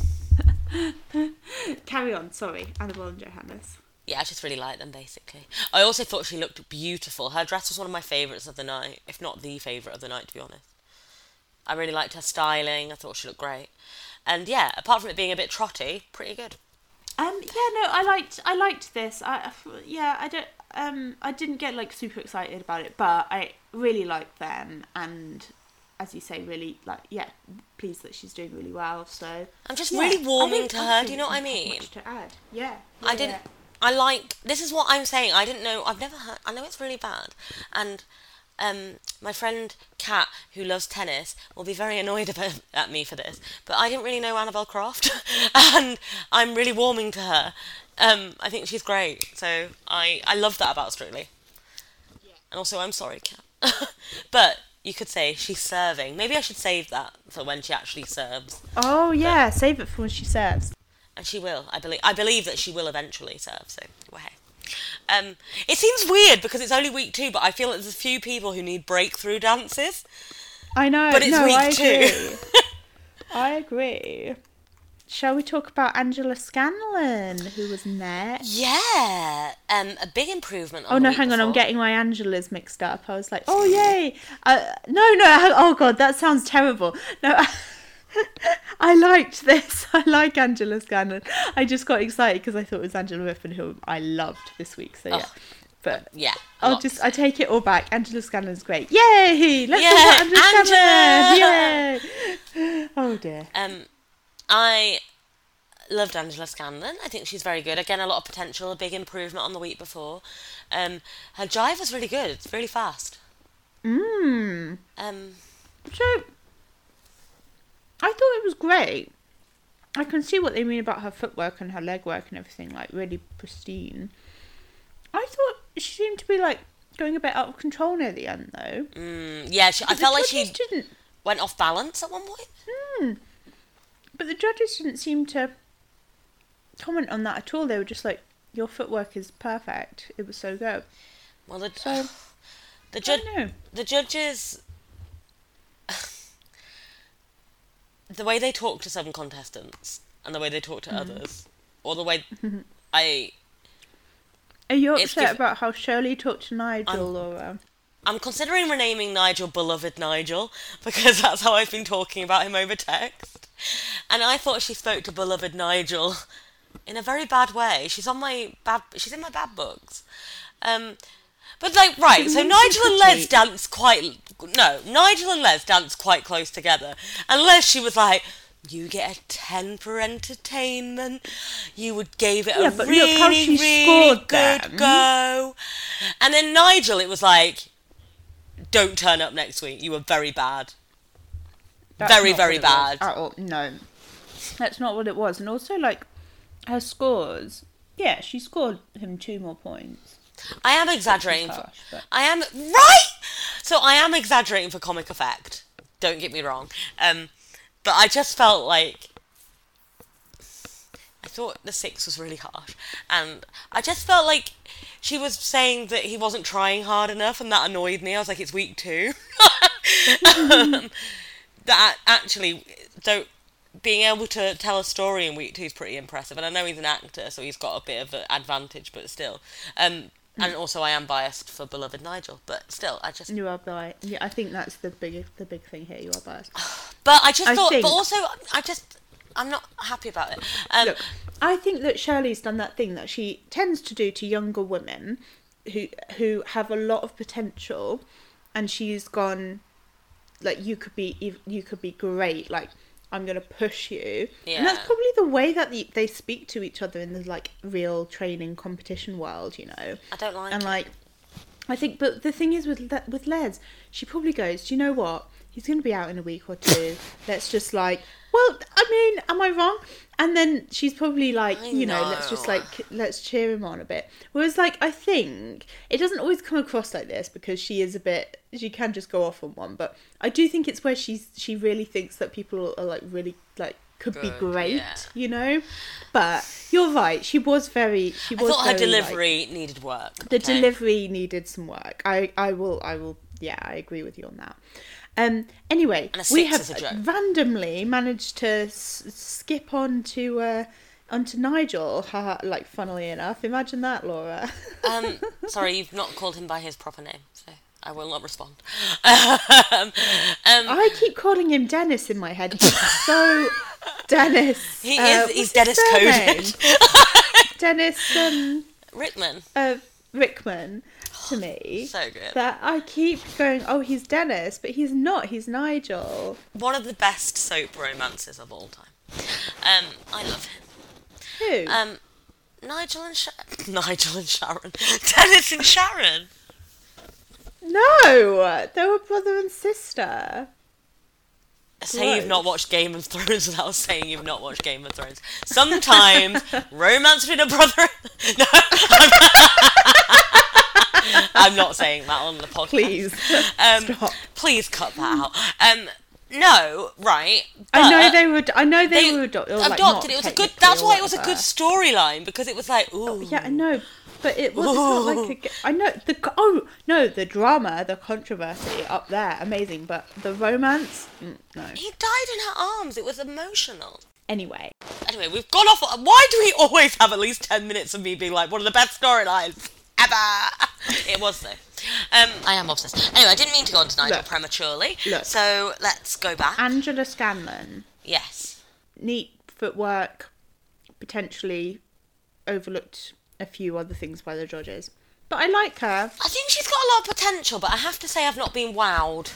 S2: Carry on, sorry. Annabelle and Johannes.
S1: Yeah, I just really like them, basically. I also thought she looked beautiful. Her dress was one of my favourites of the night, if not the favourite of the night, to be honest. I really liked her styling. I thought she looked great. And yeah, apart from it being a bit trotty, pretty good.
S2: Um, yeah, no, I liked, I liked this. I, yeah, I don't, um, I didn't get like super excited about it, but I really liked them, and as you say, really like, yeah, pleased that she's doing really well. So
S1: I'm just
S2: yeah,
S1: really
S2: I
S1: warming
S2: don't
S1: to her. Do
S2: actually
S1: you know what I
S2: have
S1: mean?
S2: Much to add. Yeah,
S1: I
S2: yeah,
S1: didn't.
S2: yeah.
S1: I like. This is what I'm saying. I didn't know. I've never heard. I know it's really bad, and um, my friend Kat, who loves tennis, will be very annoyed about, at me for this. But I didn't really know Annabelle Croft, and I'm really warming to her. Um, I think she's great. So I I love that about Strictly.
S2: Yeah.
S1: And also, I'm sorry, Kat. But you could say she's serving. Maybe I should save that for when she actually serves.
S2: Oh yeah, save it for when she serves.
S1: And she will. I believe. I believe that she will eventually serve. So, well, hey. Um, it seems weird because it's only week two, but I feel that there's a few people who need breakthrough dances.
S2: I know.
S1: But it's
S2: no,
S1: week
S2: I
S1: two.
S2: agree. I agree. Shall we talk about Angela Scanlon, who was next?
S1: Yeah. Um, a big improvement. On
S2: Oh
S1: the
S2: no,
S1: week
S2: hang on, I'm
S1: before.
S2: getting my Angelas mixed up. I was like, oh yay! Uh, no, no, hang- oh god, that sounds terrible. No, I liked this. I like Angela Scanlon. I just got excited because I thought it was Angela Riffin, who I loved this week. So yeah,
S1: Oh,
S2: but
S1: Yeah.
S2: I'll
S1: lots.
S2: just I take it all back. Angela Scanlon's great. Yay! Let's
S1: Yeah,
S2: talk about Angela
S1: Angela!
S2: Scanlon. Yay! Oh dear.
S1: Um, I loved Angela Scanlon. I think she's very good. Again, a lot of potential. A big improvement on the week before. Um, her jive was really good. It's really fast.
S2: Mmm.
S1: Um,
S2: So I thought it was great. I can see what they mean about her footwork and her leg work and everything, like really pristine. I thought she seemed to be like going a bit out of control near the end, though.
S1: mm, yeah, she, I
S2: But the
S1: felt like she
S2: judges didn't.
S1: went off balance at one point.
S2: Hmm. But the judges didn't seem to comment on that at all. They were just like, "Your footwork is perfect. It was so good."
S1: Well, the
S2: So
S1: the
S2: I
S1: judge
S2: don't know.
S1: the judges. The way they talk to some contestants and the way they talk to
S2: Mm.
S1: others, or the way I
S2: Are you
S1: It's
S2: upset
S1: giv-
S2: about how Shirley talked to Nigel, or? Um...
S1: I'm considering renaming Nigel Beloved Nigel because that's how I've been talking about him over text. And I thought she spoke to Beloved Nigel in a very bad way. She's on my bad. She's in my bad books. Um, but like right, so
S2: means
S1: Nigel and
S2: you
S1: Les
S2: critique.
S1: dance quite. No, Nigel and Les dance quite close together. And Les, she was like, "You get a ten for entertainment. You would gave it
S2: Yeah,
S1: a
S2: but look
S1: really,
S2: how she
S1: really
S2: scored
S1: good
S2: them.
S1: go." And then Nigel, it was like, "Don't turn up next week. You were very bad.
S2: That's
S1: Very,
S2: not
S1: very
S2: what it was
S1: bad."
S2: at all. No, that's not what it was. And also, like, her scores. Yeah, she scored him two more points.
S1: I am exaggerating. For,
S2: Harsh, but-
S1: I am right. So I am exaggerating for comic effect. Don't get me wrong. Um, but I just felt like I thought the six was really harsh, and I just felt like she was saying that he wasn't trying hard enough, and that annoyed me. I was like, it's week two. um, that actually don't. Being able to tell a story in week two is pretty impressive, and I know he's an actor, so he's got a bit of an advantage, but still. Um, and also, I am biased for Beloved Nigel, but still, I just.
S2: You are biased. Yeah, I think that's the big the big thing here. You are biased.
S1: But I just
S2: I
S1: thought,
S2: think-
S1: but also, I just, I'm not happy about it. Um,
S2: Look, I think that Shirley's done that thing that she tends to do to younger women who who have a lot of potential, and she's gone like, you could be ev- you could be great, like, I'm gonna push you.
S1: Yeah.
S2: And that's probably the way that the, they speak to each other in the like real training competition world, you know.
S1: I don't like
S2: And
S1: it.
S2: like, I think, but the thing is with Le- with Les, she probably goes, do you know what? he's going to be out in a week or two. Let's just like, well, I mean, am I wrong? And then she's probably like,
S1: I
S2: you know,
S1: know.
S2: let's just like, let's cheer him on a bit. Whereas like, I think it doesn't always come across like this because she is a bit, she can just go off on one. But I do think it's where she's, she really thinks that people are like really like, could
S1: Good,
S2: be great,
S1: yeah.
S2: you know? But you're right, she was very, she
S1: I
S2: was
S1: thought her
S2: very, like,
S1: delivery needed work.
S2: the
S1: okay?
S2: delivery needed some work. I, I will, I will, yeah, I agree with you on that. Um, anyway,
S1: And a
S2: we
S1: six
S2: have
S1: is a joke.
S2: randomly managed to s- skip on to, uh, onto Nigel, haha, like, funnily enough. Imagine that, Laura.
S1: Um, sorry, you've not called him by his proper name, so I will not respond. um, um,
S2: I keep calling him Dennis in my head. He's so Dennis.
S1: he
S2: uh,
S1: is.
S2: what's
S1: He's
S2: his
S1: Dennis
S2: surname?
S1: coded.
S2: Dennis, um...
S1: Rickman.
S2: uh, Rickman to me.
S1: So good.
S2: That I keep going, oh, he's Dennis, but he's not. He's Nigel.
S1: One of the best soap romances of all time. Um, I love him.
S2: Who?
S1: Um, Nigel and Sha- Nigel and Sharon. Dennis and Sharon.
S2: No, they were brother and sister.
S1: Say you've
S2: Gross.
S1: not watched Game of Thrones without saying you've not watched Game of Thrones. Sometimes romance between a brother. No, I'm, I'm not saying that on the podcast.
S2: Please
S1: um,
S2: stop.
S1: Please cut that out. Um, no, right.
S2: I know
S1: but
S2: they were. I know they,
S1: They
S2: were ado- or, like,
S1: adopted.
S2: not
S1: It was a good.
S2: technically
S1: That's
S2: or
S1: why it was a
S2: whatever.
S1: good storyline because it was like, ooh,
S2: Yeah, I know, but it was it's not like a. g- I know the. co- Oh no, the drama, the controversy up there, amazing. But the romance, mm, no.
S1: he died in her arms. It was emotional.
S2: Anyway,
S1: Anyway, we've gone off. Why do we always have at least ten minutes of me being like, one of the best storylines ever? It was though. Um, I am obsessed. Anyway, I didn't mean to go on to Nigel
S2: Look.
S1: prematurely.
S2: Look.
S1: So let's go back.
S2: Angela Scanlon,
S1: Yes.
S2: neat footwork, potentially overlooked a few other things by the judges, but I like her.
S1: I think she's got a lot of potential, but I have to say I've not been wowed.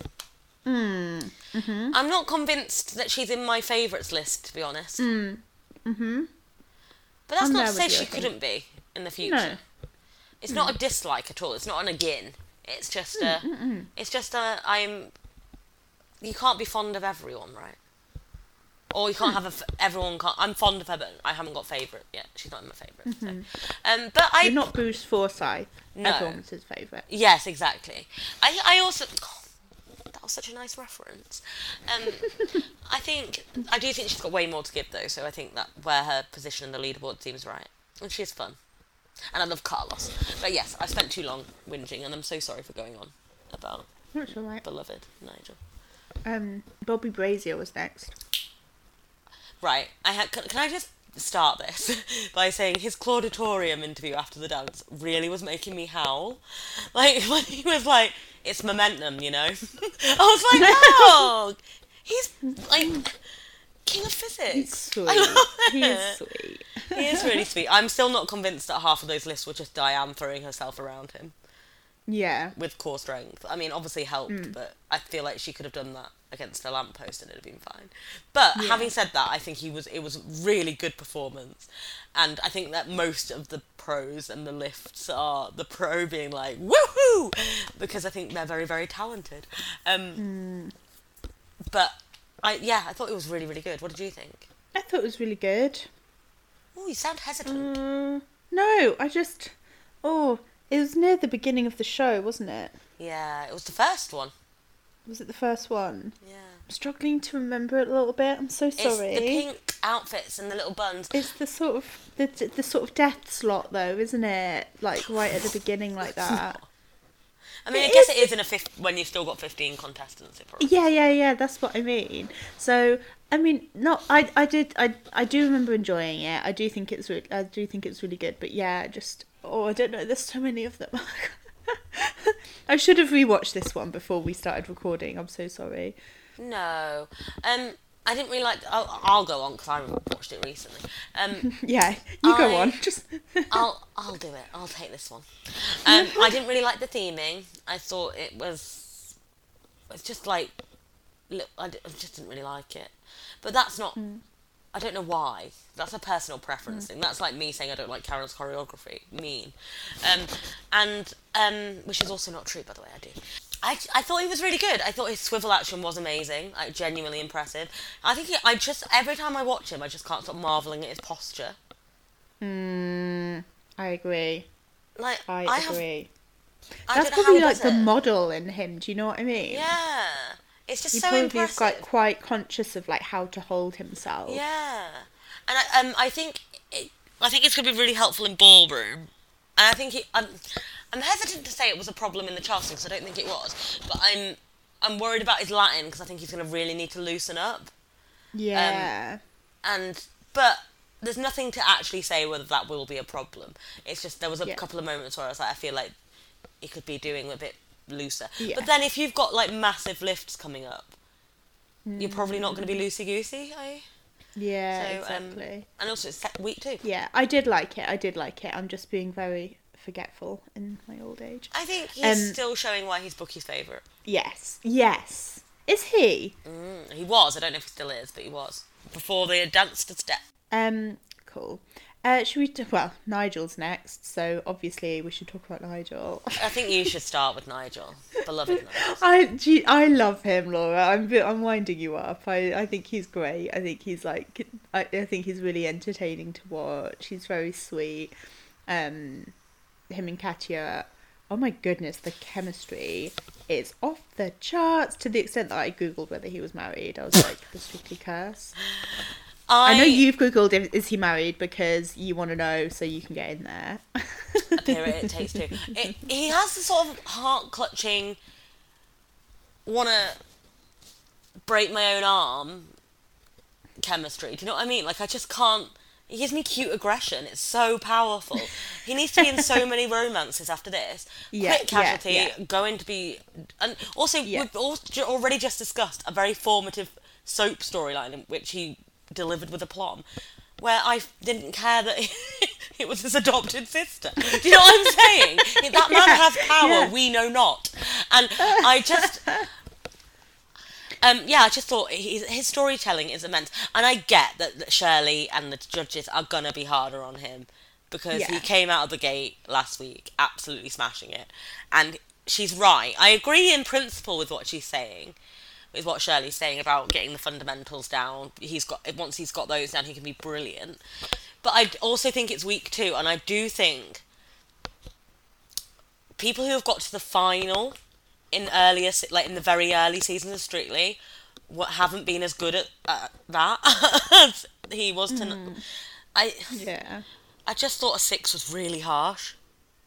S2: Mm. Mm-hmm.
S1: I'm not convinced that she's in my favourites list, to be honest.
S2: Mm. Mm-hmm.
S1: But that's
S2: I'm
S1: not
S2: there
S1: to say
S2: with you,
S1: she
S2: I think.
S1: couldn't be in the future.
S2: No.
S1: It's not a dislike at all. It's not an again. It's just a.
S2: Mm-mm.
S1: It's just a. I'm. You can't be fond of everyone, right? Or you can't have a. f- Everyone can't. I'm fond of her, but I haven't got favourite yet. She's not in my favourite. So. Um, but I.
S2: You're not Bruce Forsyth.
S1: No.
S2: Everyone was his favourite.
S1: Yes, exactly. I. I also. God, that was such a nice reference. Um, I think. I do think she's got way more to give, though. So I think that where her position in the leaderboard seems right, and she's fun. And I love Carlos. But yes, I spent too long whinging, and I'm so sorry for going on about
S2: That's all right.
S1: beloved Nigel.
S2: Um, Bobby Brazier was next.
S1: Right, I had. Can, can I just start this by saying his Clauditorium interview after the dance really was making me howl? Like, when he was like, it's momentum, you know? I was like, oh! He's, like, king of physics.
S2: He's sweet.
S1: I love it.
S2: He is sweet.
S1: He is really sweet. I'm still not convinced that half of those lists were just Diane throwing herself around him
S2: Yeah.
S1: with core strength. I mean, obviously helped, but I feel like she could have done that against a lamppost and it'd have been fine. But
S2: Yeah.
S1: having said that, I think he was it was a really good performance. And I think that most of the pros and the lifts are the pro being like, woohoo! Because I think they're very, very talented. Um, But, I yeah, I thought it was really, really good. What did you think?
S2: I thought it was really good.
S1: Oh, you sound hesitant.
S2: Mm, no, I just... Oh, it was near the beginning of the show, wasn't it?
S1: Yeah, it was the first one.
S2: Was it the first one?
S1: Yeah.
S2: I'm struggling to remember it a little bit. I'm so sorry.
S1: It's the pink outfits and the little buns.
S2: It's the sort of the the sort of death slot though, isn't it? Like right at the beginning, like that.
S1: I mean,
S2: It
S1: I guess
S2: is-
S1: it is in a fifth when you've still got fifteen contestants. It probably.
S2: Yeah, yeah, yeah. That's what I mean. So, I mean, no, I, I did, I, I do remember enjoying it. I do think it's, re- I do think it's really good. But yeah, just, oh, I don't know. There's so many of them. I should have rewatched this one before we started recording. I'm so sorry.
S1: No, um, I didn't really like. I'll, I'll go on because I watched it recently. Um,
S2: Yeah, you go
S1: I-
S2: on. Just.
S1: I'll I'll do it. I'll take this one. Um, I didn't really like the theming. I thought it was. It's just like, li- I d- I just didn't really like it. But that's not. I don't know why. That's a personal preference thing. That's like me saying I don't like Carol's choreography. Mean. Um, and um, which is also not true, by the way. I do. I, I thought he was really good. I thought his swivel action was amazing, like genuinely impressive. I think he, I just every time I watch him, I just can't stop marveling at his posture.
S2: Hmm. I agree.
S1: Like
S2: I,
S1: I
S2: agree.
S1: Have, I
S2: That's
S1: don't know
S2: probably
S1: how he
S2: like
S1: does
S2: the
S1: it.
S2: model in him. Do you know what I mean?
S1: Yeah, it's just
S2: He
S1: so
S2: probably
S1: impressive.
S2: is quite quite conscious of like how to hold himself.
S1: Yeah, and I um I think it, I think it's gonna be really helpful in ballroom, and I think it, I'm I'm hesitant to say it was a problem in the charting because I don't think it was, but I'm I'm worried about his Latin because I think he's gonna really need to loosen up.
S2: Yeah.
S1: And but there's nothing to actually say whether that will be a problem. It's just there was a
S2: Yeah.
S1: couple of moments where I was like, I feel like he could be doing a bit looser.
S2: Yeah.
S1: But then if you've got like massive lifts coming up, you're probably not going to be loosey goosey, are you?
S2: Yeah,
S1: So, um,
S2: exactly.
S1: And also it's set week two.
S2: Yeah, I did like it. I did like it. I'm just being very forgetful in my old age.
S1: I think he's
S2: Um,
S1: still showing why he's Bookie's favourite.
S2: Yes. Yes. Is he?
S1: Mm, he was. I don't know if he still is, but he was before they had danced a step.
S2: Um, cool. Uh, should we? Do, well, Nigel's next, so obviously we should talk about Nigel.
S1: I think you should start with Nigel, beloved Nigel.
S2: I, gee, I love him, Laura. I'm, I'm winding you up. I, I think he's great. I think he's like, I, I think he's really entertaining to watch. He's very sweet. Um, him and Katya. Oh my goodness, the chemistry is off the charts to the extent that I googled whether he was married. I was like, the Strictly Curse.
S1: I,
S2: I know you've googled if, is he married because you want to know so you can get in there.
S1: Appear it, it takes two. It, he has the sort of heart clutching, wanna break my own arm chemistry. Do you know what I mean? Like I just can't. He gives me cute aggression. It's so powerful. He needs to be in so many romances after this.
S2: Yeah,
S1: Quick Casualty,
S2: yeah, yeah.
S1: going to be, and also
S2: Yeah.
S1: we've also already just discussed a very formative soap storyline in which he delivered with aplomb, where I didn't care that it was his adopted sister. Do you know what I'm saying? That man
S2: Yeah,
S1: has power,
S2: yeah.
S1: we know not. And I just, um, yeah, I just thought his, his storytelling is immense. And I get that, that Shirley and the judges are gonna be harder on him because he
S2: Yeah.
S1: came out of the gate last week absolutely smashing it. And she's right. I agree in principle with what she's saying. Is what Shirley's saying about getting the fundamentals down. He's got once he's got those down, he can be brilliant. But I also think it's week two, and I do think people who have got to the final in earlier, se- like in the very early seasons of Strictly, what haven't been as good at, at that as he was tonight. I
S2: Yeah.
S1: I just thought a six was really harsh.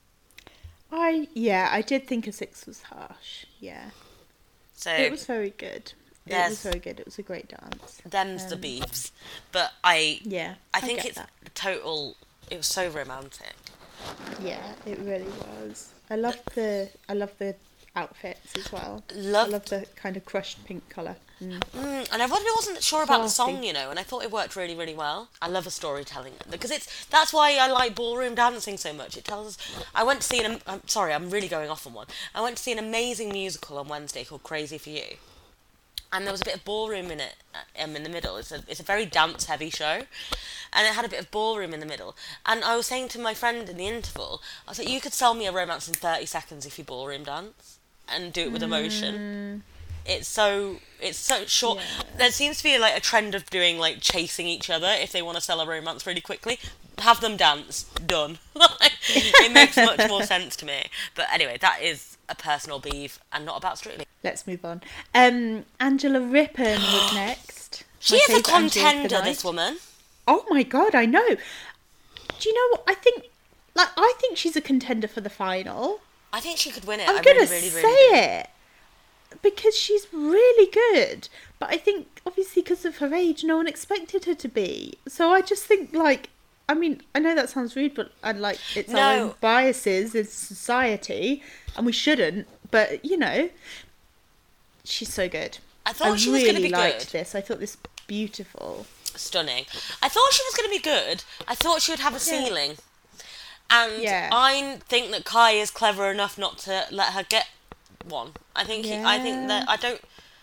S2: I yeah, I did think a six was harsh. Yeah.
S1: So
S2: It was very good. It
S1: There's-
S2: was very good. It was a great dance.
S1: them's the
S2: um,
S1: beefs. But I
S2: Yeah.
S1: I think
S2: get
S1: it's
S2: that.
S1: total. It was so romantic.
S2: Yeah, it really was. I love the I love the outfits as well.
S1: Love-
S2: I love the kind of crushed pink colour. Mm.
S1: Mm, and I really wasn't sure about the
S2: Classy.
S1: song, you know, and I thought it worked really, really well. I love a storytelling because it's that's why I like ballroom dancing so much. It tells us. I went to see an. I'm sorry, I'm really going off on one. I went to see an amazing musical on Wednesday called Crazy for You, and there was a bit of ballroom in it um, in the middle. It's a it's a very dance heavy show, and it had a bit of ballroom in the middle. And I was saying to my friend in the interval, I was like, you could sell me a romance in thirty seconds if you ballroom dance and do it with emotion. It's so it's so short.
S2: Yeah.
S1: There seems to be like a trend of doing like chasing each other if they want to sell a romance really quickly. Have them dance. Done. It makes much more sense to me. But anyway, that is a personal beef and not about Strictly.
S2: Let's move on. Um, Angela Rippon was next.
S1: She
S2: My
S1: is a
S2: favourite Angela of the
S1: contender,
S2: night.
S1: this woman.
S2: Oh my god, I know. Do you know what? I think, like, I think she's a contender for the final.
S1: I think she could win it.
S2: I'm
S1: I
S2: gonna
S1: really, really,
S2: say
S1: really do.
S2: it because she's really good. But I think, obviously, because of her age, no one expected her to be. So I just think, like, I mean, I know that sounds rude, but and like it's our
S1: No.
S2: own biases as society, and we shouldn't. But you know, she's so good.
S1: I thought
S2: I
S1: she was
S2: really
S1: going to be
S2: liked
S1: good.
S2: this. I thought this beautiful.
S1: Stunning. I thought she was going to be good. I thought she would have a ceiling. And
S2: Yeah.
S1: I think that Kai is clever enough not to let her get one. I think he, I think
S2: Yeah.
S1: that I don't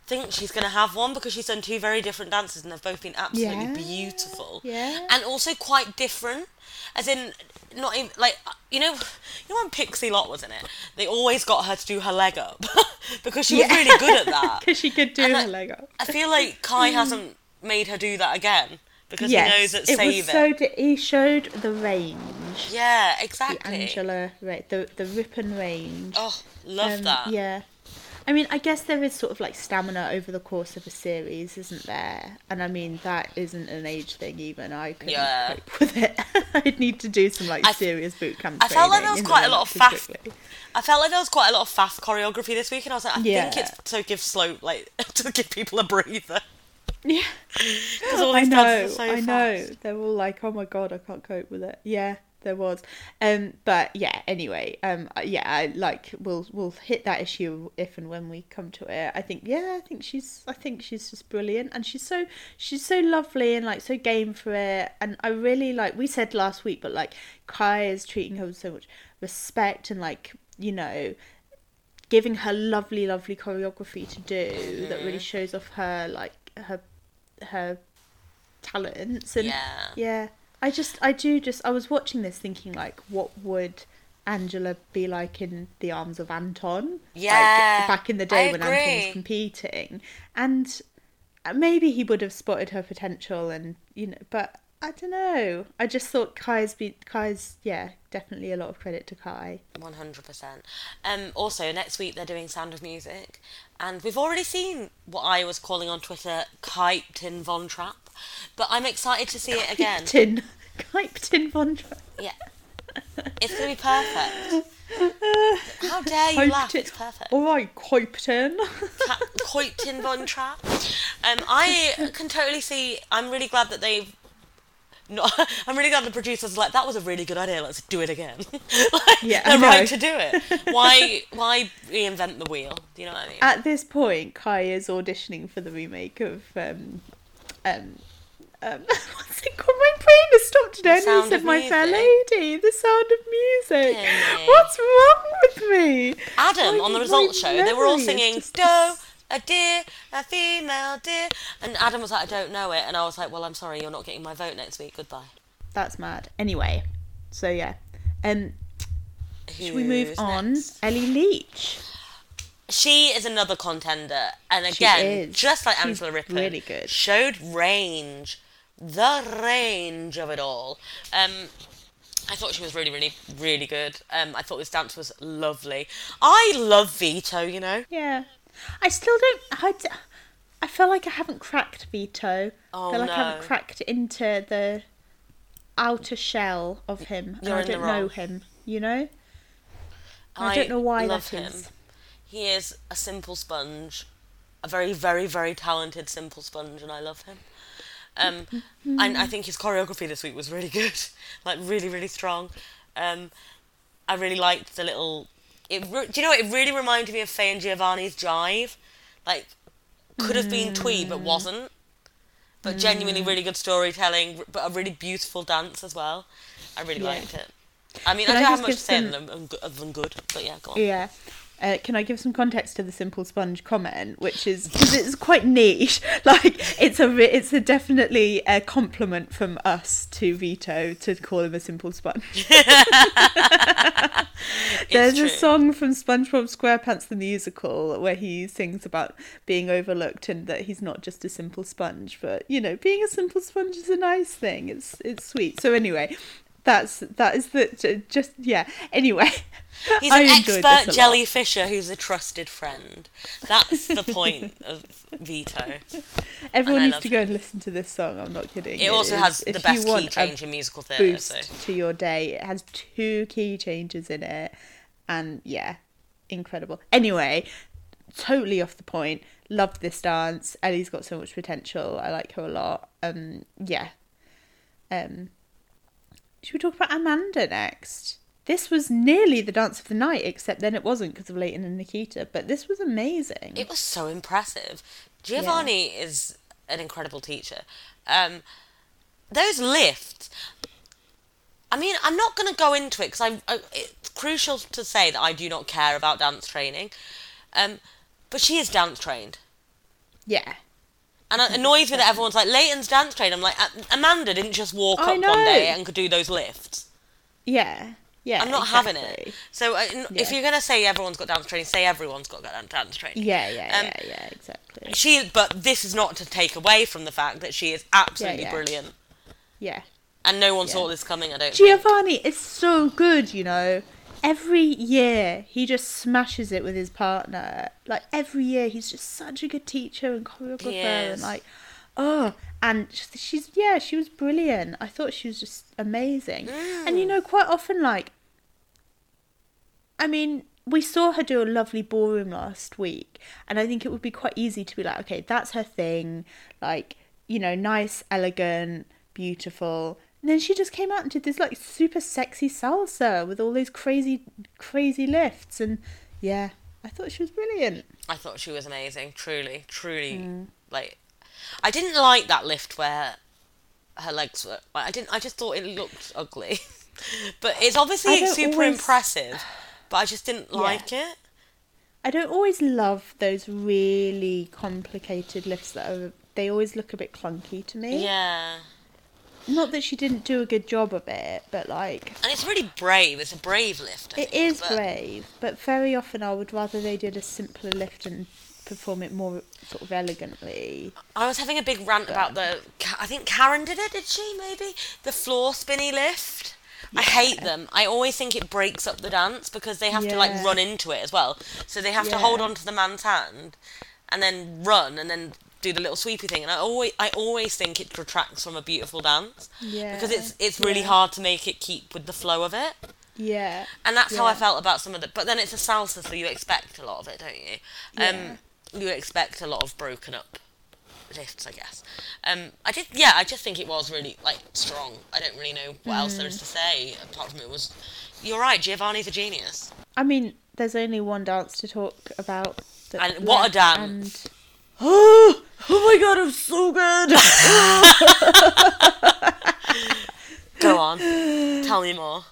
S1: think she's going to have one because she's done two very different dances and they've both been absolutely
S2: Yeah.
S1: beautiful.
S2: Yeah.
S1: And also quite different. As in, not even, like, you know, you know when Pixie Lott was in it? They always got her to do her leg up because she was
S2: Yeah.
S1: really good at that.
S2: Because she could do
S1: And
S2: her
S1: I-
S2: leg up.
S1: I feel like Kai hasn't made her do that again because
S2: Yes,
S1: he knows that
S2: it
S1: Save
S2: was
S1: It.
S2: so. Di- he showed the range.
S1: Yeah,
S2: The
S1: exactly.
S2: Angela, ra- the the Ripon range.
S1: Oh, love
S2: Um,
S1: that.
S2: Yeah. I mean, I guess there is sort of like stamina over the course of a series, isn't there? And I mean, that isn't an age thing even. I couldn't
S1: Yeah.
S2: cope with it. I'd need to do some like
S1: I-
S2: serious boot camp
S1: I felt like
S2: training
S1: there was
S2: in the
S1: quite a
S2: run
S1: lot
S2: up
S1: of
S2: to
S1: faff.
S2: Strictly.
S1: I felt like there was quite a lot of fast choreography this week, and I was like, I
S2: Yeah.
S1: think it's to give slow, like, to give people a breather.
S2: Yeah.
S1: Because all
S2: I
S1: these
S2: know,
S1: dances are so
S2: I know.
S1: fast.
S2: They're all like, "Oh my god, I can't cope with it." Yeah, there was. Um, but yeah. Anyway, um, yeah, I like we'll we'll hit that issue if and when we come to it. I think yeah, I think she's I think she's just brilliant, and she's so she's so lovely and like so game for it. And I really like we said last week, but like Kai is treating her with so much respect and like you know giving her lovely, lovely choreography to do that really shows off her like her her talents and
S1: Yeah.
S2: yeah I just I do just I was watching this thinking like what would Angela be like in the arms of Anton
S1: Yeah,
S2: like back in the day
S1: I
S2: when Anton
S1: agree.
S2: was competing and maybe he would have spotted her potential and you know but I don't know I just thought Kai's be Kai's yeah definitely a lot of credit to Kai.
S1: one hundred percent. Um, also, next week they're doing Sound of Music, and we've already seen what I was calling on Twitter Kyptin Von Trapp, but I'm excited to see it again.
S2: Tin Kyptin Von Trapp.
S1: Yeah. It's going to be perfect. How dare you laugh?
S2: Kyptin.
S1: It's perfect.
S2: All right, Kyptin.
S1: Ka- Kyptin Von Trapp. Um, I can totally see, I'm really glad that they've No, I'm really glad the producers were like, that was a really good idea, let's do it again. Like,
S2: Yeah, I
S1: they're right
S2: know.
S1: to do it. Why why reinvent the wheel? Do you know what I mean?
S2: At this point, Kai is auditioning for the remake of um um um what's it called? My brain has stopped today. And
S1: Sound
S2: you said
S1: of
S2: My Fair
S1: Music.
S2: Lady, The Sound of Music.
S1: Penny.
S2: What's wrong with me?
S1: Adam,
S2: My-
S1: on the
S2: my
S1: results show, they were all
S2: memory is
S1: singing,
S2: just-
S1: "Do, a deer, a female deer." And Adam was like, I don't know it. And I was like, well, I'm sorry, you're not getting my vote next week. Goodbye.
S2: That's mad. Anyway, so yeah. Um, should we move
S1: Who's
S2: on?
S1: next?
S2: Ellie Leach.
S1: She is another contender, and
S2: She
S1: again,
S2: is.
S1: just like
S2: She's
S1: Angela Rippon,
S2: really good.
S1: showed range, the range of it all. Um, I thought she was really, really, really good. Um, I thought this dance was lovely. I love Vito, you know.
S2: Yeah. I still don't. I, d- I feel like I haven't cracked Vito.
S1: Oh,
S2: I feel like I
S1: no.
S2: haven't cracked into the outer shell of him. And
S1: You're
S2: I
S1: in the
S2: don't know
S1: wrong.
S2: him, you know? I don't know why
S1: love
S2: that
S1: him.
S2: is.
S1: He is a simple sponge, a very, very, very talented simple sponge, and I love him. Um, and I think his choreography this week was really good, like really, really strong. Um, I really liked the little. It re- do you know what? It really reminded me of Faye and Giovanni's Jive, like could have been twee but wasn't. But genuinely really good storytelling, r- but a really beautiful dance as well. I really
S2: Yeah.
S1: liked it. I mean,
S2: Can
S1: I
S2: I
S1: don't have
S2: just
S1: much
S2: give
S1: to say
S2: some-
S1: other than, um, other than good, but yeah, go on.
S2: Yeah. Uh, can I give some context to the simple sponge comment, which is because it's quite niche. Like it's a re- it's a definitely a compliment from us to Vito to call him a simple sponge. There's
S1: true.
S2: a song from SpongeBob SquarePants the musical where he sings about being overlooked and that he's not just a simple sponge, but you know, being a simple sponge is a nice thing. It's it's sweet. So anyway, that's that is the just yeah. Anyway,
S1: He's
S2: I
S1: an
S2: enjoyed
S1: expert
S2: this a lot.
S1: jellyfisher who's a trusted friend. That's the point of Vito.
S2: Everyone
S1: I
S2: needs
S1: love
S2: to go and listen to this song. I'm not kidding.
S1: It also
S2: is-
S1: has
S2: if
S1: the
S2: you
S1: best key
S2: want a
S1: change in musical theatre.
S2: boost
S1: So.
S2: to your day. It has two key changes in it, and yeah, incredible. Anyway, totally off the point. Loved this dance. Ellie's got so much potential. I like her a lot. Um, yeah. Um, should we talk about Amanda next? This was nearly the dance of the night, except then it wasn't because of Leighton and Nikita. But this was amazing.
S1: It was so impressive. Giovanni is an incredible teacher. Um, those lifts. I mean, I'm not going to go into it because I, I. It's crucial to say that I do not care about dance training. Um, but she is dance trained.
S2: Yeah.
S1: And it annoys me that everyone's like, Leighton's dance trained. I'm like, Amanda didn't just walk
S2: I
S1: up
S2: know.
S1: one day and could do those lifts.
S2: Yeah. Yeah.
S1: I'm not
S2: exactly.
S1: having it. So uh, n-
S2: Yeah.
S1: if you're going to say everyone's got dance training, say everyone's got dan- dance training.
S2: Yeah, yeah,
S1: Um,
S2: yeah, yeah, exactly.
S1: She, but this is not to take away from the fact that she is absolutely
S2: Yeah, yeah.
S1: brilliant.
S2: Yeah.
S1: And no one
S2: Yeah.
S1: saw this coming, I don't think.
S2: Giovanni is so good, you know. Every year he just smashes it with his partner. Like every year he's just such a good teacher and choreographer
S1: He
S2: and
S1: is.
S2: like oh and just, she's yeah, she was brilliant. I thought she was just amazing.
S1: Mm.
S2: And you know, quite often like I mean, we saw her do a lovely ballroom last week and I think it would be quite easy to be like, okay, that's her thing, like, you know, nice, elegant, beautiful. And then she just came out and did this like super sexy salsa with all those crazy, crazy lifts. And yeah, I thought she was brilliant.
S1: I thought she was amazing. Truly, truly.
S2: Mm.
S1: Like, I didn't like that lift where her legs were. Like, I didn't. I just thought it looked ugly. But it's
S2: I
S1: obviously
S2: don't
S1: super
S2: always-
S1: impressive. But I just didn't
S2: Yeah.
S1: like it.
S2: I don't always love those really complicated lifts that are, they always look a bit clunky to me.
S1: Yeah.
S2: Not that she didn't do a good job of it, but like,
S1: And it's really brave. It's a brave lift. I
S2: it
S1: think,
S2: is
S1: but-
S2: brave, but very often I would rather they did a simpler lift and perform it more sort of elegantly.
S1: I was having a big rant about the. I think Karen did it. Did she? Maybe the floor spinny lift. I hate them. I always think it breaks up the dance because they have to like
S2: Yeah.
S1: run into it as well. So they have to
S2: Yeah.
S1: hold on to the man's hand and then run and then do the little sweepy thing. And I always, I always think it detracts from a beautiful dance
S2: Yeah.
S1: because it's it's really
S2: Yeah.
S1: hard to make it keep with the flow of it.
S2: Yeah.
S1: And that's how I
S2: Yeah.
S1: felt about some of the. But then it's a salsa, so you expect a lot of it, don't you? Um, you expect a lot of broken up lifts, I guess. Um, I did, yeah. I just think it was really like strong. I don't really know what else there is to say apart from it was. You're right, Giovanni's a genius.
S2: I mean, there's only one dance to talk about. that
S1: And what a
S2: left,
S1: dance.
S2: And... Oh, oh my god, I'm so good!
S1: Go on, tell me more.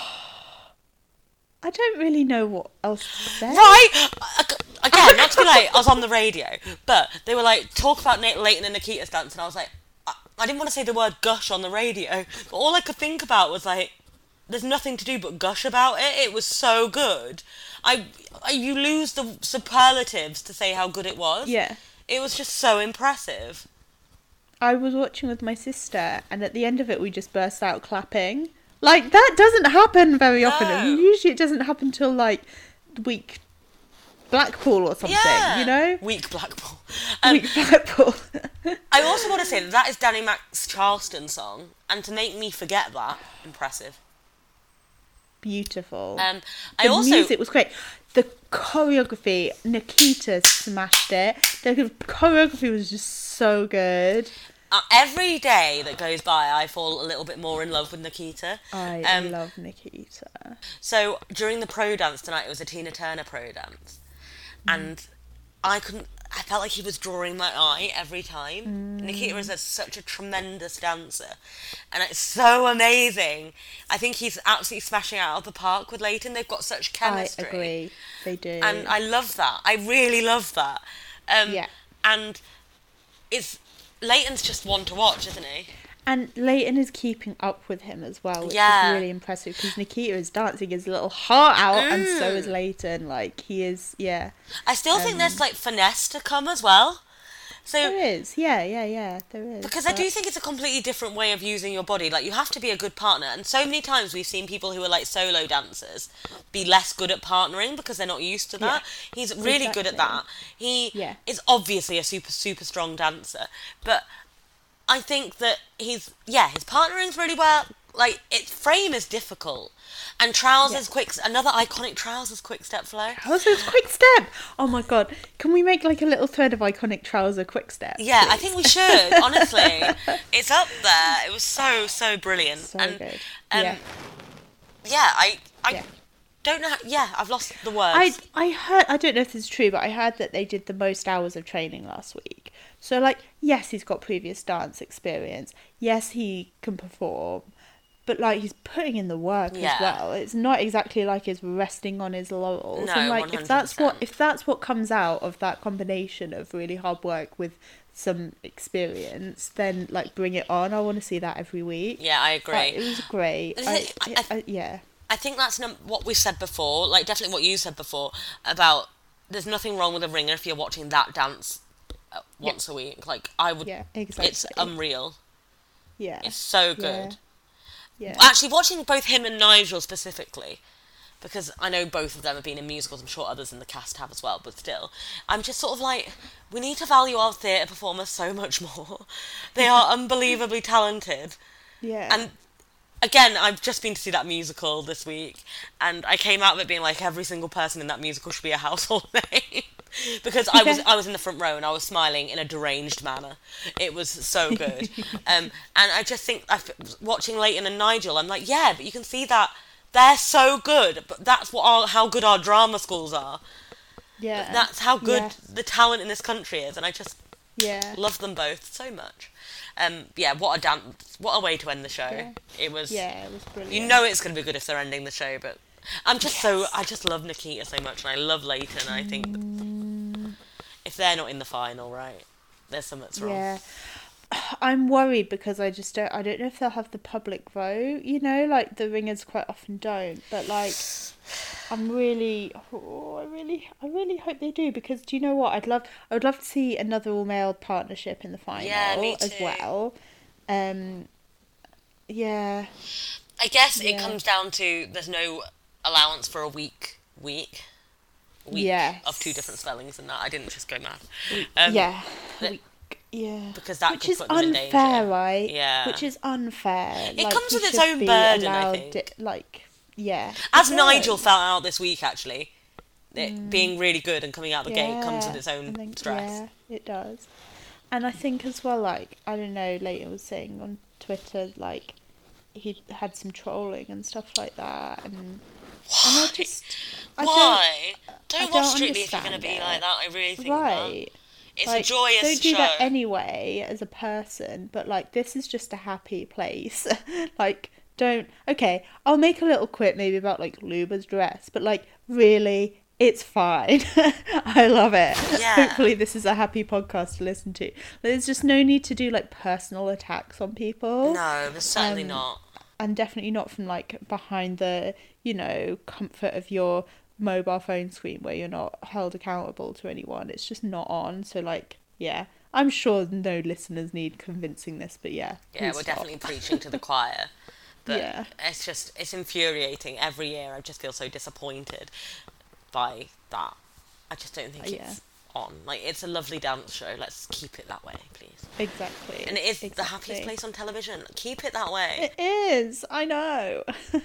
S2: I don't really know what else to say.
S1: Right? Again, not to be like, I was on the radio, but they were like, talk about Nate Leighton and Nikita's dance, and I was like, I, I didn't want to say the word gush on the radio, but all I could think about was like, there's nothing to do but gush about it. It was so good. I, I you lose the superlatives to say how good it was.
S2: Yeah.
S1: It was just so impressive.
S2: I was watching with my sister, and at the end of it, we just burst out clapping. Like, that doesn't happen very often.
S1: No.
S2: Usually it doesn't happen till, like, week Blackpool or something,
S1: Yeah.
S2: you know?
S1: Weak Blackpool. Um,
S2: Week Blackpool.
S1: I also want to say that that is Danny Max Charleston song, and to make me forget that, impressive.
S2: Beautiful.
S1: Um, I
S2: the
S1: also
S2: music was great. The choreography, Nikita smashed it. The choreography was just so good.
S1: uh, every day that goes by, I fall a little bit more in love with Nikita.
S2: I
S1: Um,
S2: love Nikita.
S1: So during the pro dance tonight, it was a Tina Turner pro dance, and I couldn't. I felt like he was drawing my eye every time. Nikita is a, such a tremendous dancer, and it's so amazing. I think he's absolutely smashing out of the park with Leighton. They've got such chemistry.
S2: I agree. They do.
S1: And I love that. I really love that. Um,
S2: Yeah.
S1: And it's Leighton's just one to watch, isn't he?
S2: And Leighton is keeping up with him as well, which
S1: Yeah.
S2: is really impressive because Nikita is dancing his little heart out, and so
S1: Mm.
S2: is Leighton. Like, he is, yeah.
S1: I still think
S2: Um,
S1: there's like finesse to come as well. So
S2: There is, yeah, yeah, yeah, there is.
S1: because I
S2: but-
S1: do think it's a completely different way of using your body. Like, you have to be a good partner. And so many times we've seen people who are like solo dancers be less good at partnering because they're not used to that. He's really good at that.
S2: Exactly.
S1: He
S2: Yeah.
S1: is obviously a super, super strong dancer. But I think that he's, yeah, his partnering's really well. Like, its frame is difficult. And trousers
S2: Yeah.
S1: quick, another iconic trousers quick step flow.
S2: Trousers quick step. Oh my god, can we make like a little thread of iconic trouser quick step?
S1: Yeah, I
S2: please?
S1: think we should, honestly. It's up there. It was so, so brilliant.
S2: So
S1: and,
S2: good.
S1: Um,
S2: yeah.
S1: yeah, I, I
S2: Yeah.
S1: don't know. How, yeah, I've lost the words.
S2: I I heard, I don't know if this is true, but I heard that they did the most hours of training last week. So like, yes, he's got previous dance experience. Yes, he can perform. but like he's putting in the work
S1: Yeah.
S2: as well. It's not exactly like he's resting on his laurels.
S1: No,
S2: and like if that's what
S1: one hundred percent.
S2: if that's what comes out of that combination of really hard work with some experience, then like bring it on. I want to see that every week.
S1: Yeah, I agree.
S2: Like, it was great.
S1: The
S2: I,
S1: thing- I-
S2: I, I, yeah.
S1: I think that's num- what we said before, like definitely what you said before about there's nothing wrong with a ringer if you're watching that dance uh, once a week. Like I would,
S2: Yeah, exactly.
S1: it's unreal.
S2: Yeah.
S1: It's so good.
S2: Yeah.
S1: Actually, watching both him and Nigel specifically, because I know both of them have been in musicals. I'm sure others in the cast have as well, but still, I'm just sort of like, we need to value our theatre performers so much more. They are unbelievably talented,
S2: Yeah.
S1: and again, I've just been to see that musical this week, and I came out of it being like, every single person in that musical should be a household name. Because I was
S2: Yeah.
S1: I was in the front row and I was smiling in a deranged manner. It was so good. um, and I just think, I f- watching Leighton and Nigel, I'm like, yeah, but you can see that they're so good. But that's what our, how good our drama schools are.
S2: yeah.
S1: That's how good
S2: Yeah.
S1: the talent in this country is. And I just
S2: Yeah.
S1: love them both so much. Um, yeah, what a dance, what a way to end the show.
S2: Yeah.
S1: It was...
S2: Yeah, it was brilliant.
S1: You know it's going to be good if they're ending the show, but I'm just so... I just love Nikita so much, and I love Leighton. I think that if they're not in the final, right, there's something that's wrong.
S2: Yeah. I'm worried because I just don't I don't know if they'll have the public vote, you know, like the ringers quite often don't, but like I'm really oh, I really I really hope they do, because do you know what? I'd love I would love to see another all male partnership in the final
S1: Yeah, me
S2: as
S1: too.
S2: well. Um yeah.
S1: I guess it
S2: Yeah.
S1: comes down to there's no allowance for a week, week, week
S2: Yes.
S1: of two different spellings and that. I didn't just go mad. Um,
S2: yeah.
S1: the-
S2: We- yeah.
S1: because that
S2: Which
S1: could
S2: is
S1: put them in danger.
S2: unfair, right?
S1: Yeah.
S2: Which is unfair.
S1: It comes
S2: he
S1: with its
S2: should
S1: own
S2: be
S1: burden, I
S2: allowed
S1: think.
S2: it- like yeah.
S1: As
S2: It
S1: Nigel
S2: does.
S1: found out this week, actually, it being really good and coming out the gate comes with its
S2: I
S1: own
S2: think-
S1: stress.
S2: Yeah, it does. And I think as well, like, I don't know, Leighton was saying on Twitter, like, he had some trolling and stuff like that. And, and I just. I
S1: Why? Don't,
S2: don't- I
S1: watch
S2: don't
S1: Strictly if you're going to be
S2: understand
S1: like
S2: it.
S1: that. I really think
S2: Don't,
S1: that.
S2: right.
S1: It's
S2: Like,
S1: a joyous
S2: don't do
S1: show.
S2: that anyway as a person, but like this is just a happy place. Like, don't okay, I'll make a little quip maybe about like Luba's dress, but like really it's fine. I love it.
S1: Yeah.
S2: Hopefully this is a happy podcast to listen to. There's just no need to do like personal attacks on people.
S1: No, there's certainly
S2: Um,
S1: not.
S2: And definitely not from like behind the, you know, comfort of your mobile phone screen where you're not held accountable to anyone. It's just not on. So like, yeah, I'm sure no listeners need convincing this, but yeah.
S1: Yeah,
S2: please
S1: we're
S2: stop.
S1: definitely preaching to the choir. But
S2: Yeah.
S1: it's just, it's infuriating. Every year I just feel so disappointed by that. I just don't think
S2: Yeah.
S1: it's on. Like, it's a lovely dance show. Let's keep it that way, please.
S2: Exactly.
S1: And it is the
S2: exactly.
S1: happiest place on television. Keep it that way.
S2: It is. I know.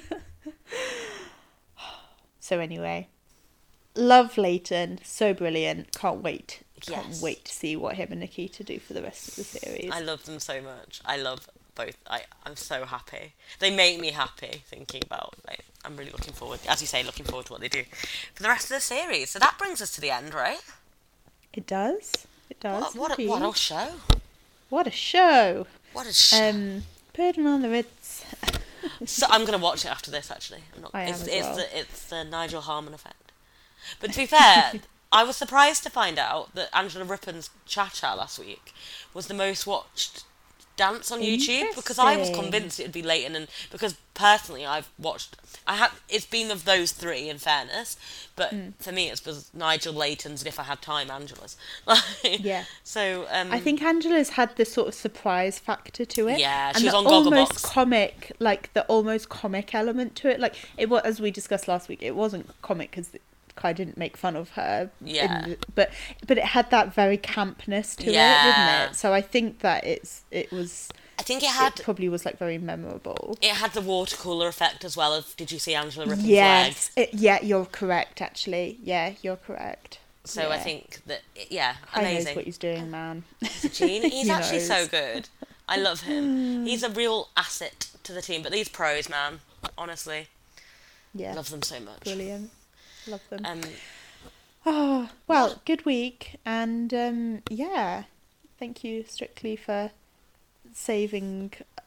S2: So anyway, love Leighton. So brilliant. Can't wait. Can't
S1: Yes.
S2: wait to see what him and Nikita do for the rest of the series.
S1: I love them so much. I love both. I, I'm so happy. They make me happy thinking about, like, I'm really looking forward, as you say, looking forward to what they do for the rest of the series. So that brings us to the end, right?
S2: It does. It does.
S1: What, what, a,
S2: indeed.
S1: what a show.
S2: What a show.
S1: What a show.
S2: Um, putting on the Ritz.
S1: So I'm going to watch it after this, actually. I'm not,
S2: I am
S1: it's,
S2: as
S1: it's,
S2: well.
S1: the, it's the Nigel Harmon effect. But to be fair, I was surprised to find out that Angela Rippon's Cha Cha last week was the most watched dance on YouTube, because I was
S2: Interesting.
S1: convinced it would be Leighton, and because personally I've watched, I had, it's been of those three in fairness, but
S2: Hmm.
S1: for me it was Nigel, Leighton's, and if I had time, Angela's. Like,
S2: Yeah.
S1: So um,
S2: I think Angela's had this sort of surprise factor to it.
S1: Yeah,
S2: and
S1: she was
S2: the
S1: on
S2: almost
S1: Gogglebox.
S2: comic, like the almost comic element to it. Like it was, as we discussed last week, it wasn't comic because Kai didn't make fun of her. in
S1: Yeah.
S2: the- but but it had that very campness to it,
S1: Yeah.
S2: didn't it? So I think that it's it was
S1: I think it had
S2: it probably was like very memorable.
S1: it had the water cooler effect as well. Of did you see Angela Rippon's legs?
S2: Yes, it, yeah, you're correct. Actually, yeah, you're correct.
S1: So I
S2: Yeah.
S1: think that yeah,
S2: Kai knows
S1: amazing.
S2: what he's doing, man.
S1: He's a gene. He's
S2: He
S1: actually so
S2: knows.
S1: good. I love him. He's a real asset to the team. But these pros, man, honestly,
S2: Yeah,
S1: love them so much.
S2: brilliant. Love them.
S1: Um,
S2: Oh, well, good week. And um, yeah, thank you, Strictly, for saving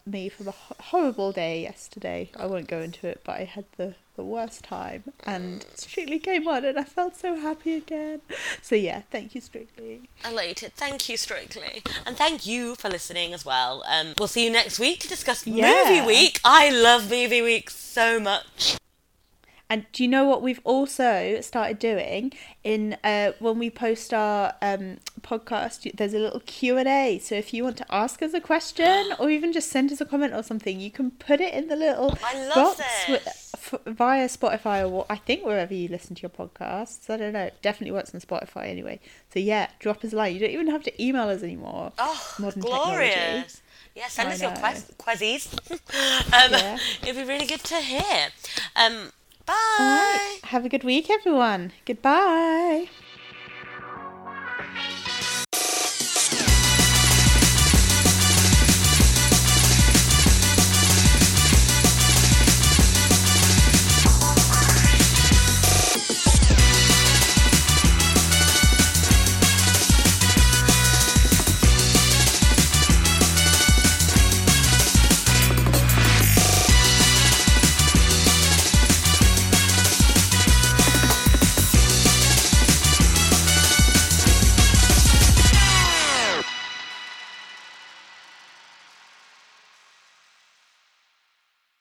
S2: me from a ho- horrible day yesterday. I won't go into it, but I had the, the worst time. And Strictly came on and I felt so happy again. So yeah, thank you, Strictly.
S1: Elated. Thank you, Strictly. And thank you for listening as well. Um, we'll see you next week to discuss
S2: Yeah.
S1: Movie Week. I love Movie Week so much.
S2: And do you know what we've also started doing in uh, when we post our um, podcast? There's a little Q and A. So if you want to ask us a question or even just send us a comment or something, you can put it in the little
S1: I love
S2: box
S1: this.
S2: with, f- via Spotify or I think wherever you listen to your podcasts. I don't know. It definitely works on Spotify anyway. So yeah, drop us a line. You don't even have to email us anymore.
S1: Oh,
S2: Modern
S1: glorious.
S2: technology.
S1: Yeah, send
S2: I
S1: us your
S2: know.
S1: quest- quizzies. um,
S2: Yeah.
S1: It'd be really good to hear. Um, bye.
S2: All right. Have a good week, everyone. Goodbye.